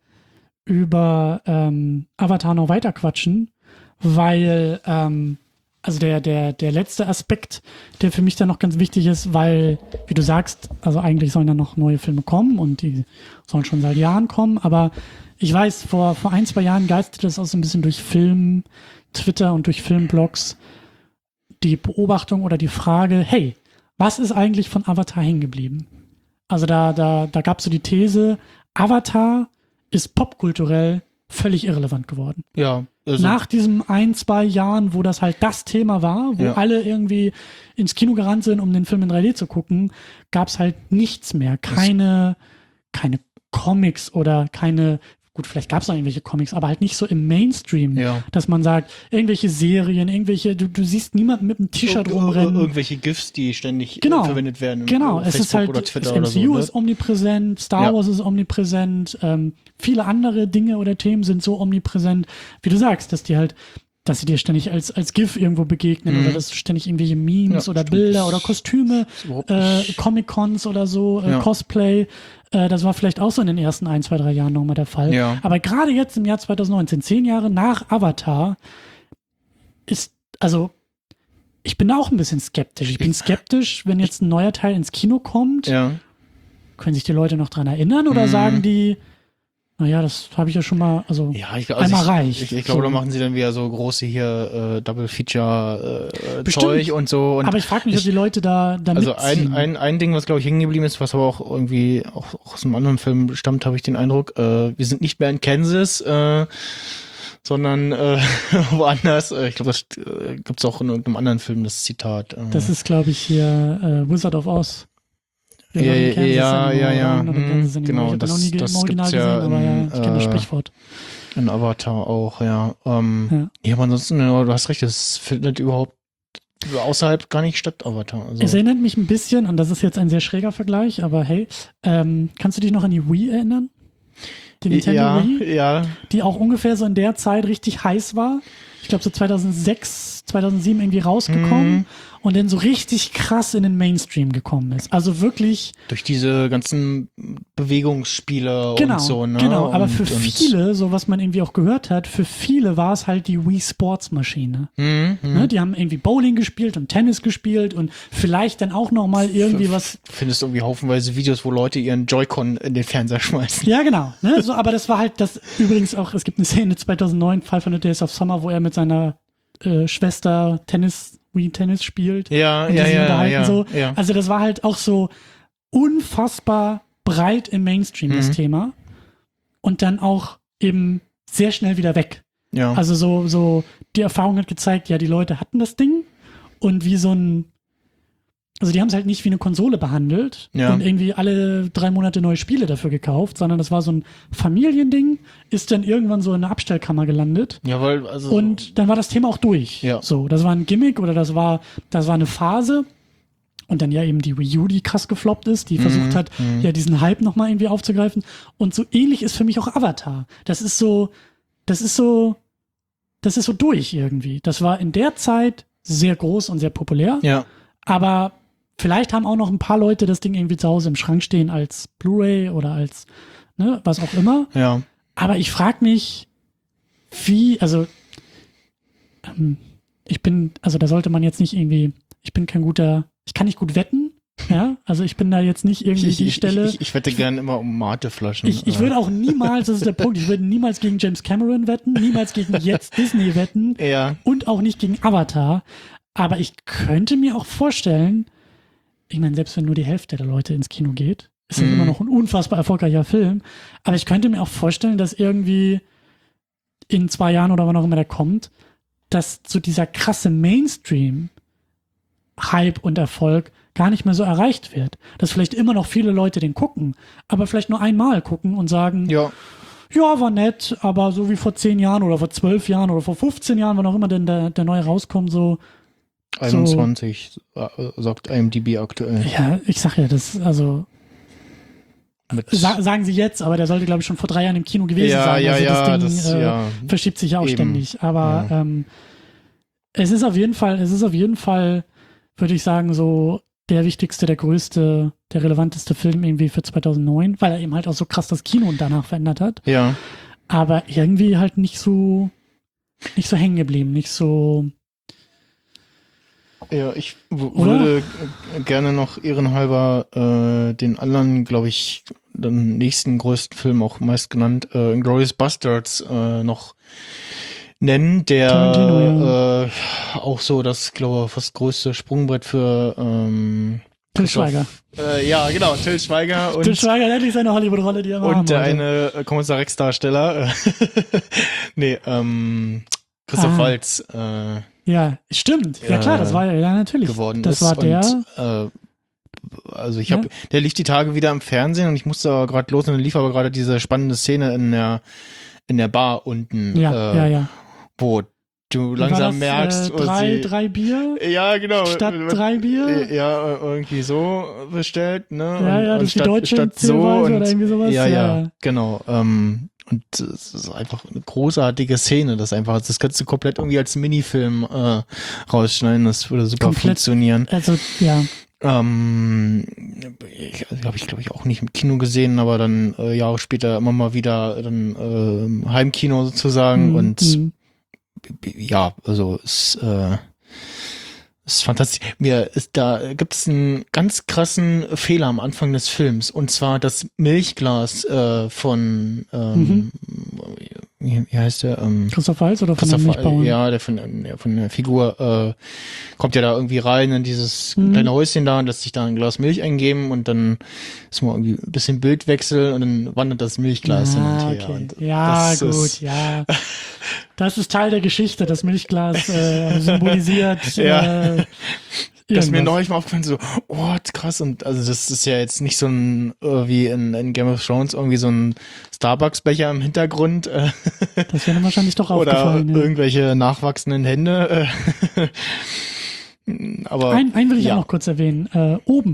über ähm, Avatar noch weiter quatschen, weil ähm, also der, der, der letzte Aspekt, der für mich dann noch ganz wichtig ist, weil, wie du sagst, also eigentlich sollen da noch neue Filme kommen und die sollen schon seit Jahren kommen, aber ich weiß, vor, vor ein, zwei Jahren geisterte das auch so ein bisschen durch Film, Twitter und durch Filmblogs die Beobachtung oder die Frage, hey, was ist eigentlich von Avatar hängen geblieben? Also da, da, da gab es so die These, Avatar ist popkulturell völlig irrelevant geworden. Ja. Also, Nach diesen ein, zwei Jahren, wo das halt das Thema war, wo Ja. alle irgendwie ins Kino gerannt sind, um den Film in drei D zu gucken, gab es halt nichts mehr. Keine, keine Comics oder keine, gut, vielleicht gab es noch irgendwelche Comics, aber halt nicht so im Mainstream, ja. dass man sagt, irgendwelche Serien, irgendwelche, du, du siehst niemanden mit einem T-Shirt Ir- ir- rumrennen. Irgendwelche GIFs, die ständig Genau. äh, verwendet werden. Genau, auf es ist Facebook halt, oder Twitter das M C U oder so. Ne? ist omnipräsent, Star Ja. Wars ist omnipräsent, ähm, viele andere Dinge oder Themen sind so omnipräsent, wie du sagst, dass die halt, dass sie dir ständig als, als GIF irgendwo begegnen Mhm. oder dass du ständig irgendwelche Memes Ja, oder stimmt. Bilder oder Kostüme, Ist überhaupt äh, nicht- Comic-Cons oder so, äh, Ja. Cosplay, äh, das war vielleicht auch so in den ersten ein, zwei, drei Jahren nochmal der Fall. Ja. Aber gerade jetzt im Jahr zwanzig neunzehn, zehn Jahre nach Avatar, ist, also, ich bin da auch ein bisschen skeptisch. Ich bin skeptisch, wenn jetzt ein neuer Teil ins Kino kommt. Ja. Können sich die Leute noch dran erinnern oder Mhm. sagen die, naja, das habe ich ja schon mal, also Ja, ich, also einmal ich, reicht. Ich, ich glaube, So. da machen sie dann wieder so große hier äh, Double Feature äh, Bestimmt. Zeug und so. Und aber ich frage mich, ob ich- die Leute da, da also mitziehen. ein, ein, ein Ding, was glaube ich hängen geblieben ist, was aber auch irgendwie auch, auch aus einem anderen Film stammt, habe ich den Eindruck, äh, wir sind nicht mehr in Kansas, äh, sondern äh, woanders. Äh, ich glaube, das äh, gibt es auch in irgendeinem anderen Film, das Zitat. Äh, Das ist, glaube ich, hier äh, Wizard of Oz. Wir Ja, waren in ja, Kansas ja, anymore, ja, ja. oder? Oder Hm, Kansas anymore. genau, Ich habe den das- noch nie ge- das im Original gibt's ja gesehen, aber ja, in, ich kenne das äh, Sprichwort. In Avatar auch, ja. Ähm, ja. ja, aber ansonsten, ja, du hast recht, das findet überhaupt außerhalb gar nicht statt, Avatar. Also. Es erinnert mich ein bisschen, und das ist jetzt ein sehr schräger Vergleich, aber hey, ähm, kannst du dich noch an die Wii erinnern? Die Nintendo ja, Wii? Ja. Die auch ungefähr so in der Zeit richtig heiß war. Ich glaube so zweitausendsechs, zweitausendsieben irgendwie rausgekommen mhm. und dann so richtig krass in den Mainstream gekommen ist. Also wirklich. Durch diese ganzen Bewegungsspiele genau, und so, ne? Genau, aber und, für viele, so was man irgendwie auch gehört hat, für viele war es halt die Wii Sports Maschine. Mhm, ne? Die haben irgendwie Bowling gespielt und Tennis gespielt und vielleicht dann auch nochmal irgendwie F- was. Du findest irgendwie haufenweise Videos, wo Leute ihren Joy-Con in den Fernseher schmeißen. Ja, genau. Ne? So, aber das war halt das, übrigens auch, es gibt eine Szene zweitausendneun, fünfhundert Days of Summer, wo er mit seiner äh, Schwester Tennis, Wii Tennis spielt. Ja, und ja, die ja, unterhalten ja, so. ja. Also das war halt auch so unfassbar breit im Mainstream, mhm. das Thema. Und dann auch eben sehr schnell wieder weg. Ja. Also so, so, die Erfahrung hat gezeigt, ja, die Leute hatten das Ding und wie so ein, also die haben es halt nicht wie eine Konsole behandelt ja. und irgendwie alle drei Monate neue Spiele dafür gekauft, sondern das war so ein Familiending, ist dann irgendwann so in einer Abstellkammer gelandet. Ja, weil, also. Und dann war das Thema auch durch. Ja. So, das war ein Gimmick oder das war, das war eine Phase. Und dann ja eben die Wii U, die krass gefloppt ist, die mhm, versucht hat, mhm. ja diesen Hype nochmal irgendwie aufzugreifen. Und so ähnlich ist für mich auch Avatar. Das ist so, das ist so, das ist so durch irgendwie. Das war in der Zeit sehr groß und sehr populär. Ja. Aber vielleicht haben auch noch ein paar Leute das Ding irgendwie zu Hause im Schrank stehen als Blu-ray oder als, ne, was auch immer. Ja. Aber ich frage mich, wie, also, ähm, ich bin, also da sollte man jetzt nicht irgendwie, ich bin kein guter, ich kann nicht gut wetten, ja, also ich bin da jetzt nicht irgendwie ich, die ich, Stelle. Ich, ich, ich wette gerne immer um Mateflaschen. Ich, ich würde auch niemals, das ist der Punkt, ich würde niemals gegen James Cameron wetten, niemals gegen jetzt Disney wetten ja. und auch nicht gegen Avatar. Aber ich könnte mir auch vorstellen, ich meine, selbst wenn nur die Hälfte der Leute ins Kino geht, ist das mm. immer noch ein unfassbar erfolgreicher Film. Aber ich könnte mir auch vorstellen, dass irgendwie in zwei Jahren oder wann auch immer der kommt, dass so dieser krasse Mainstream-Hype und Erfolg gar nicht mehr so erreicht wird. Dass vielleicht immer noch viele Leute den gucken, aber vielleicht nur einmal gucken und sagen, ja, ja, war nett, aber so wie vor zehn Jahren oder vor zwölf Jahren oder vor fünfzehn Jahren, wann auch immer denn der, der neue rauskommt, so einundzwanzig, so, sagt I M D B aktuell. Ja, ich sag ja, das, also sa- sagen sie jetzt, aber der sollte, glaube ich, schon vor drei Jahren im Kino gewesen ja, sein. Ja, also ja, das Ding das, äh, ja. verschiebt sich ja auch Eben. ständig. Aber ja. ähm, es ist auf jeden Fall, es ist auf jeden Fall, würde ich sagen, so der wichtigste, der größte, der relevanteste Film irgendwie für zweitausendneun, weil er eben halt auch so krass das Kino danach verändert hat. Ja. Aber irgendwie halt nicht so, nicht so hängen geblieben, nicht so. Ja, ich w- Oder? würde gerne noch ehrenhalber äh, den anderen, glaube ich, den nächsten größten Film auch meist genannt, äh, Inglourious Basterds äh, noch nennen, der ja. äh, auch so das, glaube ich, fast größte Sprungbrett für ähm, Till Schweiger. Äh, ja, genau, Till Schweiger und Till Schweiger hat endlich seine Hollywood-Rolle, die er machen und der wollte. eine äh, Kommissar Rex-Darsteller. nee, ähm, Christoph Ah. Waltz. Äh, Ja, stimmt. Ja klar, das war ja, ja natürlich. geworden das ist. war der. Und, äh, also ich habe, Ja. der lief die Tage wieder im Fernsehen und ich musste aber gerade los und dann lief aber gerade diese spannende Szene in der in der Bar unten, ja, äh, ja, ja. wo du Wie war langsam das, merkst, äh, wo drei, sie, drei Bier ja genau, statt drei Bier. ja irgendwie so bestellt, ne? Ja, ja, und, das ist die statt, deutsche statt so Zählweise und oder irgendwie sowas. ja, ja, Ja. genau. Ähm, und es ist einfach eine großartige Szene, das einfach, das kannst du komplett irgendwie als Minifilm äh, rausschneiden, das würde super Komplett. funktionieren. Also, ja. Ähm, ich also, habe ich glaube ich auch nicht im Kino gesehen, aber dann äh, Jahre später immer mal wieder dann äh, Heimkino sozusagen Mhm, und mhm. ja, also es äh, ist fantastisch. Mir ist da gibt es einen ganz krassen Fehler am Anfang des Films und zwar das Milchglas äh, von ähm, wie, wie heißt der? Ähm, Christoph Waltz oder von Christoph, dem Milchbauern? ja, der von, der von der Figur äh, kommt ja da irgendwie rein in dieses Mhm. kleine Häuschen da und lässt sich da ein Glas Milch eingeben und dann ist mal irgendwie ein bisschen Bildwechsel und dann wandert das Milchglas hin Ah, und her. okay. Und Ja, das gut, ist, ja. Das ist Teil der Geschichte, das Milchglas äh, symbolisiert Ja. äh, Das ist mir irgendwas. neulich mal aufgefallen, so, oh, krass. Und also das ist ja jetzt nicht so ein, äh, wie in, in Game of Thrones, irgendwie so ein Starbucks-Becher im Hintergrund. Äh, Das wäre dann wahrscheinlich doch oder aufgefallen. Ja. irgendwelche nachwachsenden Hände. Äh, aber Ein, einen will ich ja. auch noch kurz erwähnen. Äh, oben.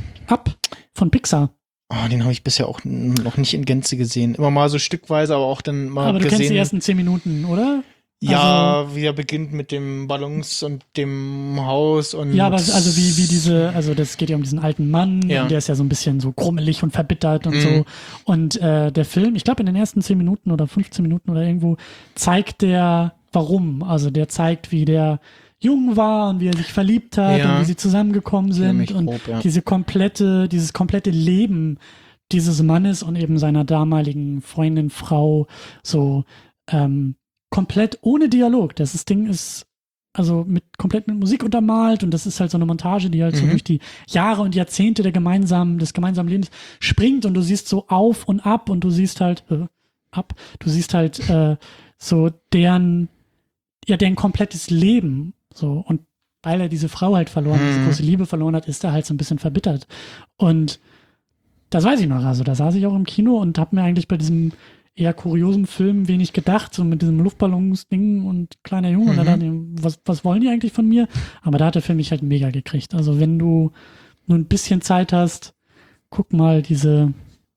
Ab von Pixar. Oh, den habe ich bisher auch n- noch nicht in Gänze gesehen. Immer mal so stückweise, aber auch dann mal Aber du gesehen. kennst die ersten zehn Minuten, oder? Ja, wie er beginnt mit dem Ballons und dem Haus und. Ja, aber also wie, wie diese, also das geht ja um diesen alten Mann, Ja. und der ist ja so ein bisschen so krummelig und verbittert und Mhm. so. Und äh, der Film, ich glaube in den ersten zehn Minuten oder fünfzehn Minuten oder irgendwo, zeigt der, warum. Also der zeigt, wie der jung war und wie er sich verliebt hat Ja. und wie sie zusammengekommen Ich erinnere sind mich und grob, ja. diese komplette, dieses komplette Leben dieses Mannes und eben seiner damaligen Freundin, Frau, so ähm, komplett ohne Dialog. Das ist, Ding ist also mit komplett mit Musik untermalt, und das ist halt so eine Montage, die halt so Mhm. durch die Jahre und Jahrzehnte der gemeinsamen, des gemeinsamen Lebens springt, und du siehst so auf und ab, und du siehst halt äh, ab, du siehst halt äh, so deren, ja, deren komplettes Leben, so, und weil er diese Frau halt verloren, Mhm. diese große Liebe verloren hat, ist er halt so ein bisschen verbittert. Und das weiß ich noch, also da saß ich auch im Kino und habe mir eigentlich bei diesem eher kuriosen Film wenig gedacht, so mit diesem Luftballons-Ding und kleiner Junge, und da Mhm. dachte ich, was, was wollen die eigentlich von mir? Aber da hat der Film mich halt mega gekriegt. Also wenn du nur ein bisschen Zeit hast, guck mal diese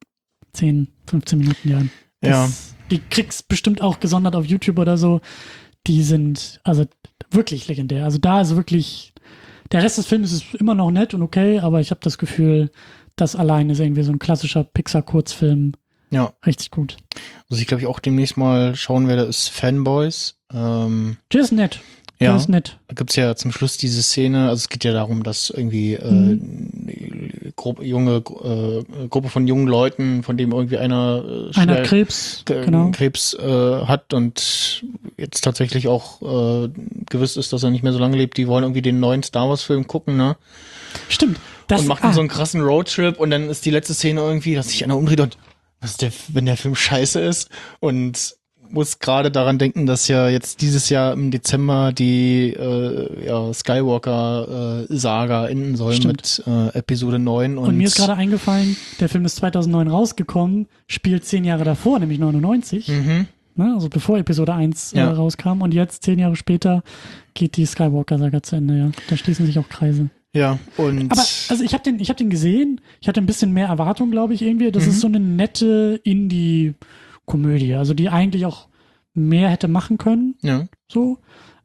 zehn, fünfzehn Minuten hier an. Ja. Das, die kriegst bestimmt auch gesondert auf YouTube oder so. Die sind also wirklich legendär. Also da ist wirklich, der Rest des Films ist immer noch nett und okay, aber ich habe das Gefühl, das allein ist irgendwie so ein klassischer Pixar-Kurzfilm. Ja. Richtig gut. Was ich glaube ich auch demnächst mal schauen werde, ist Fanboys. Ähm, Der ist nett. Der ja. ist nett. Da gibt's ja zum Schluss diese Szene, also es geht ja darum, dass irgendwie äh, Mhm. eine Gruppe, junge äh, Gruppe von jungen Leuten, von dem irgendwie einer äh, Einer schwer- Krebs, K- genau. Krebs äh, hat und jetzt tatsächlich auch äh, gewiss ist, dass er nicht mehr so lange lebt, die wollen irgendwie den neuen Star Wars Film gucken, ne? Stimmt. Das, und machen ah, so einen krassen Roadtrip, und dann ist die letzte Szene irgendwie, dass sich einer umdreht und was ist der, wenn der Film scheiße ist, und muss gerade daran denken, dass ja jetzt dieses Jahr im Dezember die äh, ja, Skywalker-Saga enden soll Stimmt. mit äh, Episode neun. Und, und mir ist gerade eingefallen, der Film ist zweitausendneun rausgekommen, spielt zehn Jahre davor, nämlich neunundneunzig. Mhm. Ne, also bevor Episode eins Ja. äh, rauskam, und jetzt, zehn Jahre später, geht die Skywalker-Saga zu Ende, ja. Da schließen sich auch Kreise. Ja, und Aber also ich habe den, ich habe den gesehen. Ich hatte ein bisschen mehr Erwartung, glaube ich, irgendwie. Das Mhm. ist so eine nette Indie-Komödie, also die eigentlich auch mehr hätte machen können, ja. so.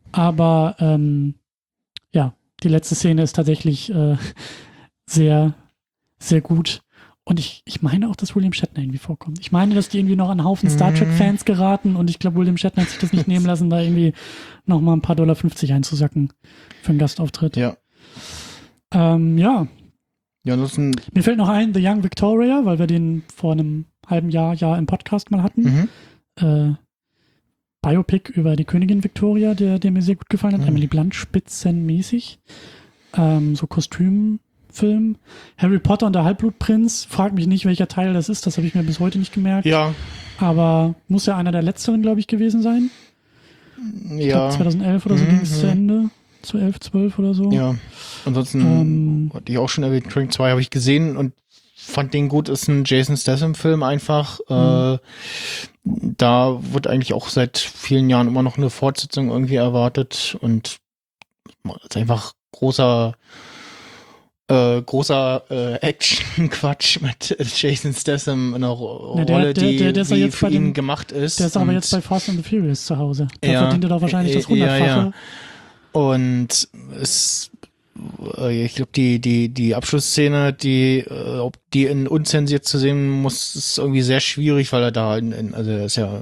Aber ähm, ja, die letzte Szene ist tatsächlich äh, sehr, sehr gut. Und ich, ich meine auch, dass William Shatner irgendwie vorkommt. Ich meine, dass die irgendwie noch an einen Haufen Star Mhm. Trek-Fans geraten, und ich glaube, William Shatner hat sich das nicht nehmen lassen, da irgendwie noch mal ein paar Dollar fünfzig einzusacken für einen Gastauftritt. Ja. Ähm, ja, Ja, ansonsten, mir fällt noch ein, The Young Victoria, weil wir den vor einem halben Jahr, Jahr im Podcast mal hatten. mhm. Äh, Biopic über die Königin Victoria, der, der mir sehr gut gefallen hat. Mhm. Emily Blunt spitzenmäßig. Ähm, so Kostümfilm. Harry Potter und der Halbblutprinz. Frag mich nicht, welcher Teil das ist. Das habe ich mir bis heute nicht gemerkt. ja, Aber muss ja einer der letzteren, glaube ich, gewesen sein. Ich ja, glaube zweitausendelf oder so Mhm, ging es mhm. zu Ende. Zu elf, zwölf oder so. ja. Ansonsten Ähm, hatte ich auch schon erwähnt, Crank zwei habe ich gesehen und fand den gut. Ist ein Jason Statham-Film einfach. Mhm. Äh, da wird eigentlich auch seit vielen Jahren immer noch eine Fortsetzung irgendwie erwartet, und es ist einfach großer äh, großer äh, Action-Quatsch mit Jason Statham in einer Ro- Na, der- Rolle, der- die der- der ist ja wie jetzt für bei ihn dem- gemacht ist. Der ist aber Und- jetzt bei Fast and the Furious zu Hause. Da Ja, verdient er doch wahrscheinlich das äh, ja, Hundertfache. ja. Und es, äh, ich glaube, die, die, die Abschlussszene, die, äh, ob die in unzensiert zu sehen muss, ist irgendwie sehr schwierig, weil er da, in, in, also er ist ja,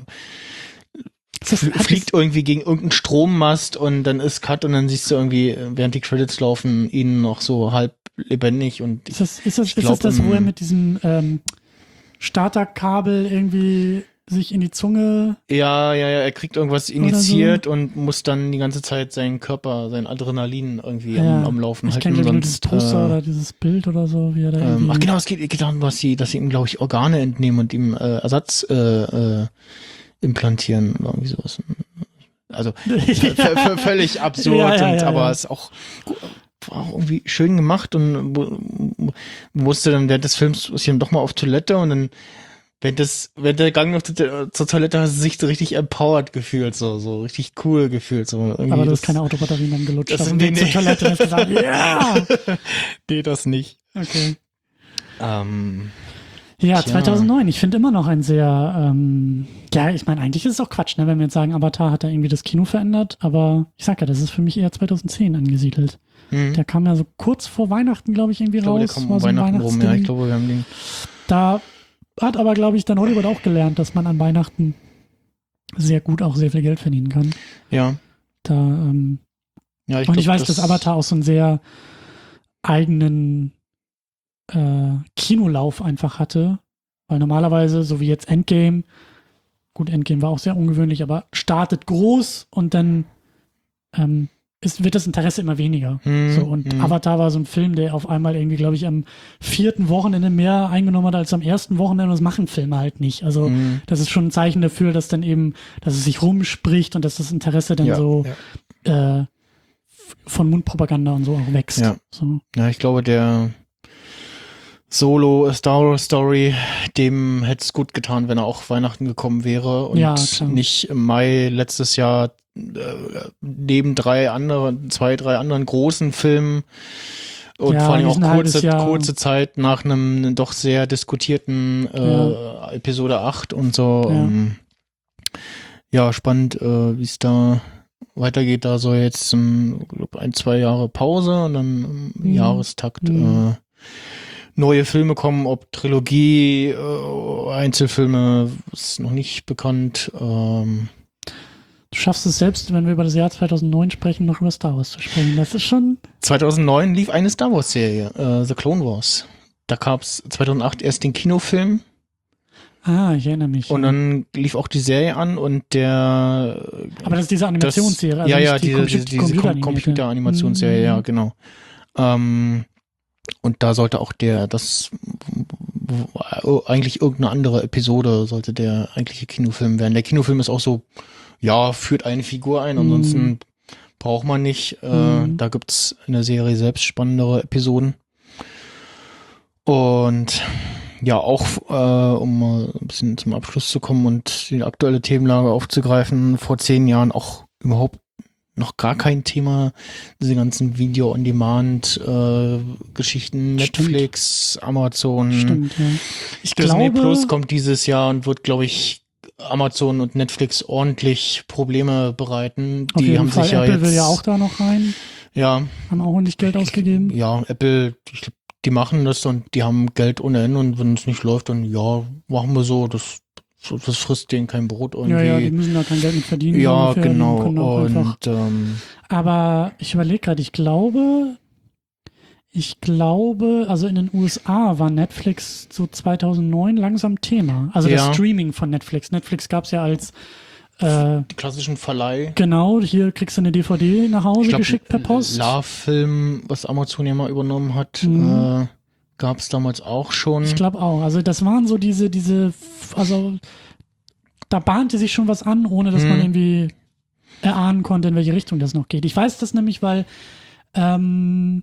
Das fl- hat fliegt irgendwie gegen irgendeinen Strommast, und dann ist Cut, und dann siehst du irgendwie, während die Credits laufen, ihn noch so halb lebendig, und Ist das, ist das, ich ist glaub, das, das wo er im- mit diesem ähm, Starterkabel irgendwie sich in die Zunge. ja, ja, ja, er kriegt irgendwas Oder initiiert und muss dann die ganze Zeit seinen Körper, sein Adrenalin irgendwie Ja, am, am Laufen Ich halten. kenne nur dieses sonst, Poster äh, oder dieses Bild oder so, wie er da Ähm, irgendwie. ach genau, es geht, geht darum, dass sie, dass sie ihm, glaube ich, Organe entnehmen und ihm äh, Ersatz äh, äh, implantieren oder irgendwie sowas. Also v- v- völlig absurd, Ja, ja, und, ja, aber ja. es ist auch war auch irgendwie schön gemacht und musste dann während des Films ist dann doch mal auf Toilette und dann wenn das, wenn der Gang noch zur, zur Toilette hast du sich so richtig empowered gefühlt, so, so richtig cool gefühlt, so. Irgendwie Aber du das, hast keine Autobatterien dann gelutscht. das auf sind dem Weg die zur nicht. Toilette und hast gesagt, ja! nee, das nicht. Okay. Ähm, Ja, Tja. zweitausendneun. Ich finde immer noch ein sehr, ähm, ja, ich meine, eigentlich ist es auch Quatsch, ne, wenn wir jetzt sagen, Avatar hat da irgendwie das Kino verändert, aber ich sag ja, das ist für mich eher zweitausendzehn angesiedelt. hm. Der kam ja so kurz vor Weihnachten, glaube ich, irgendwie ich glaube, der raus. kam war um so ein Weihnachten rum, ja, Weihnachtsding. ich glaube, wir haben den. Da hat aber, glaube ich, dann Hollywood auch gelernt, dass man an Weihnachten sehr gut auch sehr viel Geld verdienen kann. Ja. Da, ähm, Ja, ich und glaub, ich weiß, dass Avatar auch so einen sehr eigenen äh, Kinolauf einfach hatte, weil normalerweise, so wie jetzt Endgame, gut, Endgame war auch sehr ungewöhnlich, aber startet groß und dann ähm, ist, wird das Interesse immer weniger. Hm, So, und hm. Avatar war so ein Film, der auf einmal irgendwie, glaube ich, am vierten Wochenende mehr eingenommen hat als am ersten Wochenende. Und das machen Filme halt nicht. Also Hm. das ist schon ein Zeichen dafür, dass dann eben, dass es sich rumspricht und dass das Interesse dann Ja, so ja. äh, f- von Mundpropaganda und so auch wächst. Ja. So. Ja, ich glaube, der Solo A Star Wars Story, dem hätte es gut getan, wenn er auch Weihnachten gekommen wäre und Ja, klar. nicht im Mai letztes Jahr äh, neben drei anderen, zwei, drei anderen großen Filmen und Ja, vor allem die auch sind ein halbes kurze, Jahr- kurze Zeit nach einem doch sehr diskutierten äh, Episode acht und so. Ja. Ähm, ja, spannend, äh, wie es da weitergeht. Da soll jetzt ähm, glaub, ein, zwei Jahre Pause und dann im Mhm. Jahrestakt Mhm. äh, neue Filme kommen, ob Trilogie, äh, Einzelfilme, ist noch nicht bekannt. Ähm, Du schaffst es selbst, wenn wir über das Jahr zweitausendneun sprechen, noch über Star Wars zu sprechen. Das ist schon, zweitausendneun lief eine Star Wars Serie, äh, The Clone Wars. Da gab es zweitausendacht erst den Kinofilm ah, ich erinnere mich. und dann lief auch die Serie an und der aber das ist diese das, Animationsserie, also ja, nicht ja, die diese, Compu- diese, diese computeranimierte. Computeranimationsserie, ja, Mhm. genau. Ähm, und da sollte auch der, das eigentlich irgendeine andere Episode sollte der eigentliche Kinofilm werden. Der Kinofilm ist auch so, ja, führt eine Figur ein, ansonsten Mhm. braucht man nicht. Äh, Mhm. Da gibt's in der Serie selbst spannendere Episoden. Und ja, auch äh, um mal ein bisschen zum Abschluss zu kommen und die aktuelle Themenlage aufzugreifen, vor zehn Jahren auch überhaupt noch gar kein Thema, diese ganzen Video-on-Demand-Geschichten, Stimmt. Netflix, Amazon, Stimmt, ja. Ich Disney glaube, Plus kommt dieses Jahr und wird, glaube ich, Amazon und Netflix ordentlich Probleme bereiten. auf Die jeden haben Fall, sich ja Apple jetzt, will ja auch da noch rein, ja, haben auch ordentlich Geld ausgegeben. ja, Apple, ich glaub, die machen das und die haben Geld ohne Ende und wenn es nicht läuft, dann ja, machen wir so, das, das frisst denen kein Brot irgendwie. Ja, ja, die müssen da kein Geld mit verdienen. so Ja, ungefähr. Die genau. können auch einfach- Und ähm, Aber ich überlege gerade, ich glaube, ich glaube, also in den U S A war Netflix so zweitausendneun langsam Thema. Also Ja. das Streaming von Netflix. Netflix gab es ja als äh, die klassischen Verleih. genau, hier kriegst du eine D V D nach Hause Ich glaub, geschickt per Post. Love-Film, was Amazon ja mal übernommen hat, Mhm. äh, gab es damals auch schon. Ich glaube auch. Also das waren so diese, diese, also da bahnte sich schon was an, ohne dass Mhm. man irgendwie erahnen konnte, in welche Richtung das noch geht. Ich weiß das nämlich, weil, ähm,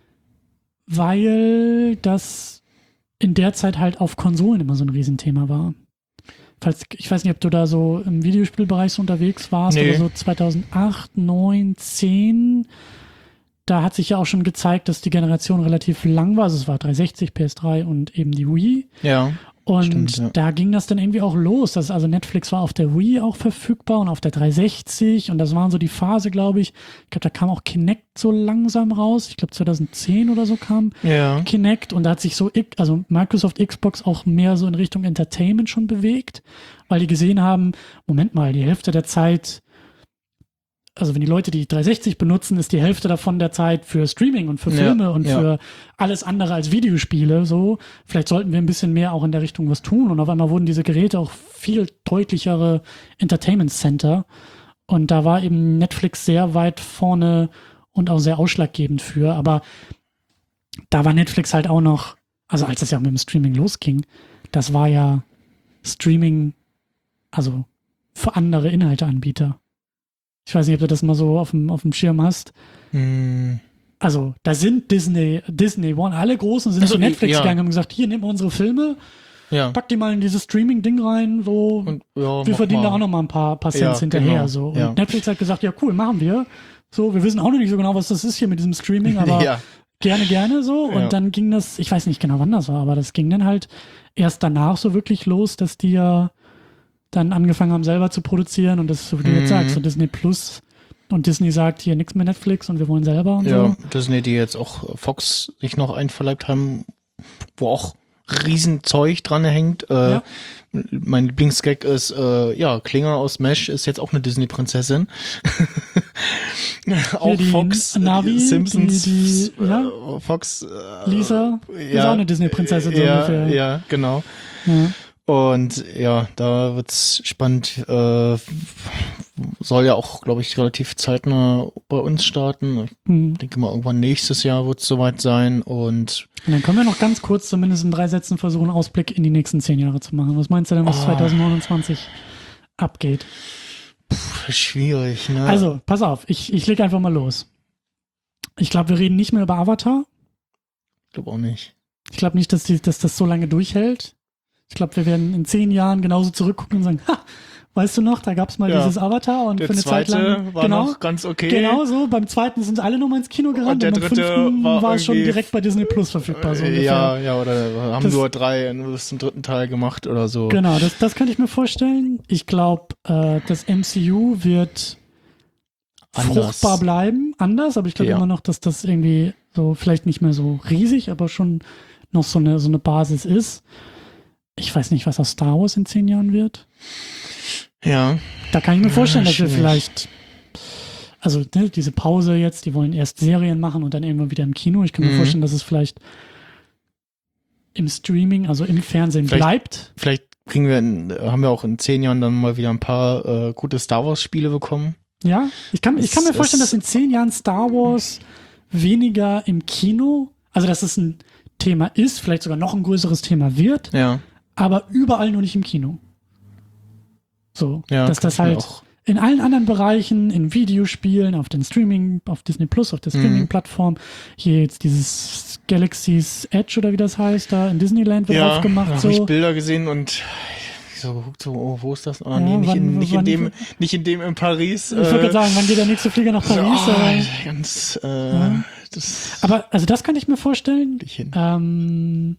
weil das in der Zeit halt auf Konsolen immer so ein Riesenthema war. Falls, ich weiß nicht, ob du da so im Videospielbereich so unterwegs warst, Nee. aber so zweitausendacht, neun, zehn, da hat sich ja auch schon gezeigt, dass die Generation relativ lang war. Also es war dreihundertsechzig, P S drei und eben die Wii. Ja. Und Stimmt, ja. da ging das dann irgendwie auch los. Das, also Netflix war auf der Wii auch verfügbar und auf der dreihundertsechzig und das waren so die Phase, glaube ich. Ich glaube, da kam auch Kinect so langsam raus. Ich glaube zweitausendzehn oder so kam Ja. Kinect und da hat sich so, also Microsoft Xbox auch mehr so in Richtung Entertainment schon bewegt, weil die gesehen haben, Moment mal, die Hälfte der Zeit, also wenn die Leute die dreihundertsechzig benutzen, ist die Hälfte davon der Zeit für Streaming und für Ja, Filme und ja. für alles andere als Videospiele, so. Vielleicht sollten wir ein bisschen mehr auch in der Richtung was tun und auf einmal wurden diese Geräte auch viel deutlichere Entertainment Center und da war eben Netflix sehr weit vorne und auch sehr ausschlaggebend für, aber da war Netflix halt auch noch, also als es ja mit dem Streaming losging, das war ja Streaming, also für andere Inhalteanbieter. Ich weiß nicht, ob du das mal so auf dem, auf dem Schirm hast. Hm, also da sind Disney, Disney One, alle Großen sind Also, zu Netflix ja. gegangen und haben gesagt, hier, nehmen wir unsere Filme, Ja. pack die mal in dieses Streaming-Ding rein, so, Und, ja, wir mach verdienen mal. da auch noch mal ein paar, paar Cents Ja, hinterher, genau. so. Und Ja. Netflix hat gesagt, ja cool, machen wir. So, wir wissen auch noch nicht so genau, was das ist hier mit diesem Streaming, aber ja. gerne, gerne so. Und Ja. dann ging das, ich weiß nicht genau, wann das war, aber das ging dann halt erst danach so wirklich los, dass die ja dann angefangen haben, selber zu produzieren und das, so wie du Mhm. jetzt sagst, so Disney Plus und Disney sagt, hier nichts mehr Netflix und wir wollen selber und Ja, so. Disney, die jetzt auch Fox sich noch einverleibt haben, wo auch Riesenzeug dran hängt. Äh, Ja. Mein Lieblingsgag ist, äh, ja, Klinger aus Mesh ist jetzt auch eine Disney-Prinzessin. auch die Fox, Navi, die Simpsons, die- die- ja. äh, Fox, äh, Lisa ist auch eine Disney-Prinzessin so ja, ungefähr. Ja, genau. Ja. Und ja, da wird's spannend. Äh, soll ja auch, glaube ich, relativ zeitnah bei uns starten. Ich Mhm. denke mal, irgendwann nächstes Jahr wird's soweit sein. Und Und dann können wir noch ganz kurz zumindest in drei Sätzen versuchen, einen Ausblick in die nächsten zehn Jahre zu machen. Was meinst du denn, was Oh. zwanzig neunundzwanzig abgeht? pff, schwierig, ne? Also, pass auf, ich, ich leg einfach mal los. Ich glaube, wir reden nicht mehr über Avatar. Ich glaube auch nicht. Ich glaube nicht, dass, die, dass das so lange durchhält. Ich glaube, wir werden in zehn Jahren genauso zurückgucken und sagen, ha, weißt du noch, da gab es mal Ja. dieses Avatar und Der für eine Zeit zweite lang. war genau, noch ganz okay. genau so. Beim zweiten sind alle nochmal ins Kino gerannt Und der und beim dritte fünften war, war es schon irgendwie- direkt bei Disney Plus verfügbar. So Äh, ungefähr. ja, ja, oder haben Das- nur drei nur bis zum dritten Teil gemacht oder so. Genau, das, das könnte ich mir vorstellen. Ich glaube, äh, das M C U wird Anders. fruchtbar bleiben, anders, aber ich glaube Ja. immer noch, dass das irgendwie so vielleicht nicht mehr so riesig, aber schon noch so eine, so eine Basis ist. Ich weiß nicht, was aus Star Wars in zehn Jahren wird. Ja. Da kann ich mir Ja, vorstellen, dass wir schwierig. vielleicht, also ne, diese Pause jetzt, die wollen erst Serien machen und dann irgendwann wieder im Kino. Ich kann mir Mhm. vorstellen, dass es vielleicht im Streaming, also im Fernsehen Vielleicht- bleibt. Vielleicht kriegen wir, in, haben wir auch in zehn Jahren dann mal wieder ein paar äh, gute Star Wars Spiele bekommen. Ja, ich kann, ich kann mir Es- vorstellen, es- dass in zehn Jahren Star Wars weniger im Kino, also dass es ein Thema ist, vielleicht sogar noch ein größeres Thema wird, Ja. aber überall nur nicht im Kino. So, Ja. dass kann das ich mir halt auch, in allen anderen Bereichen, in Videospielen, auf den Streaming, auf Disney Plus, auf der Mhm. Streaming-Plattform, hier jetzt dieses Galaxy's Edge oder wie das heißt, da in Disneyland wird ja, aufgemacht. da habe ich So. Bilder gesehen und so geguckt, so, oh, wo ist das? Ah, Ja, nee, nicht, wann- in, nicht, in wann- dem, nicht in dem in Paris. Ich wollte gerade sagen, wann geht der nächste Flieger nach Paris? Oh, aber, ganz, äh, Ja. das aber also das kann ich mir vorstellen. nicht hin. Ähm,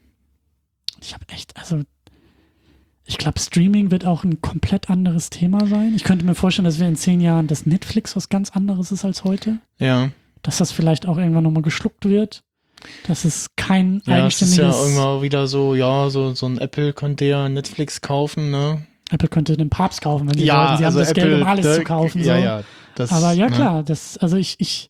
ich habe echt, also ich glaube, Streaming wird auch ein komplett anderes Thema sein. Ich könnte mir vorstellen, dass wir in zehn Jahren, dass Netflix was ganz anderes ist als heute. Ja. Dass das vielleicht auch irgendwann nochmal geschluckt wird. Dass es kein Ja, es ist ja eigenständiges... irgendwann wieder so, ja, so, so ein Apple könnte ja Netflix kaufen, ne? Apple könnte den Papst kaufen, wenn sie wollten. Sie haben das Geld, um alles da- zu kaufen. Ja, so. ja. Das, Aber ja, ne? klar, das, also ich, ich,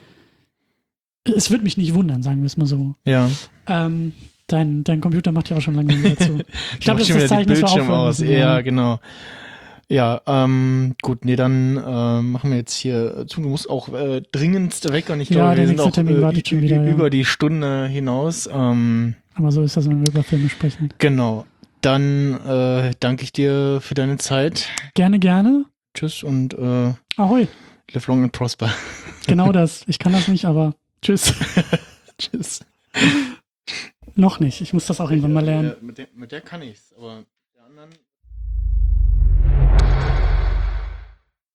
es wird mich nicht wundern, sagen wir es mal so. Ja. Ähm, dein, dein Computer macht ja auch schon lange nicht dazu. Ich glaube, das ist Mach schon das Zeichen, wieder dass wir die Bildschirm aufhören aus. müssen. Ja, genau. Ja, ähm, gut, nee, dann äh, machen wir jetzt hier zu. Du musst auch äh, dringendst weg und ich Ja, glaube, der wir sind nächste auch Termin äh, wartet schon ü- wieder, ja. über die Stunde hinaus. Ähm, Aber so ist das, wenn wir über Filme sprechen. genau. Dann äh, danke ich dir für deine Zeit. Gerne, gerne. Tschüss und äh, Ahoi. live long and prosper. Genau das. Ich kann das nicht, aber tschüss. Tschüss. Noch nicht. Ich muss das auch irgendwann mal lernen. Mit der, mit der kann ich's, aber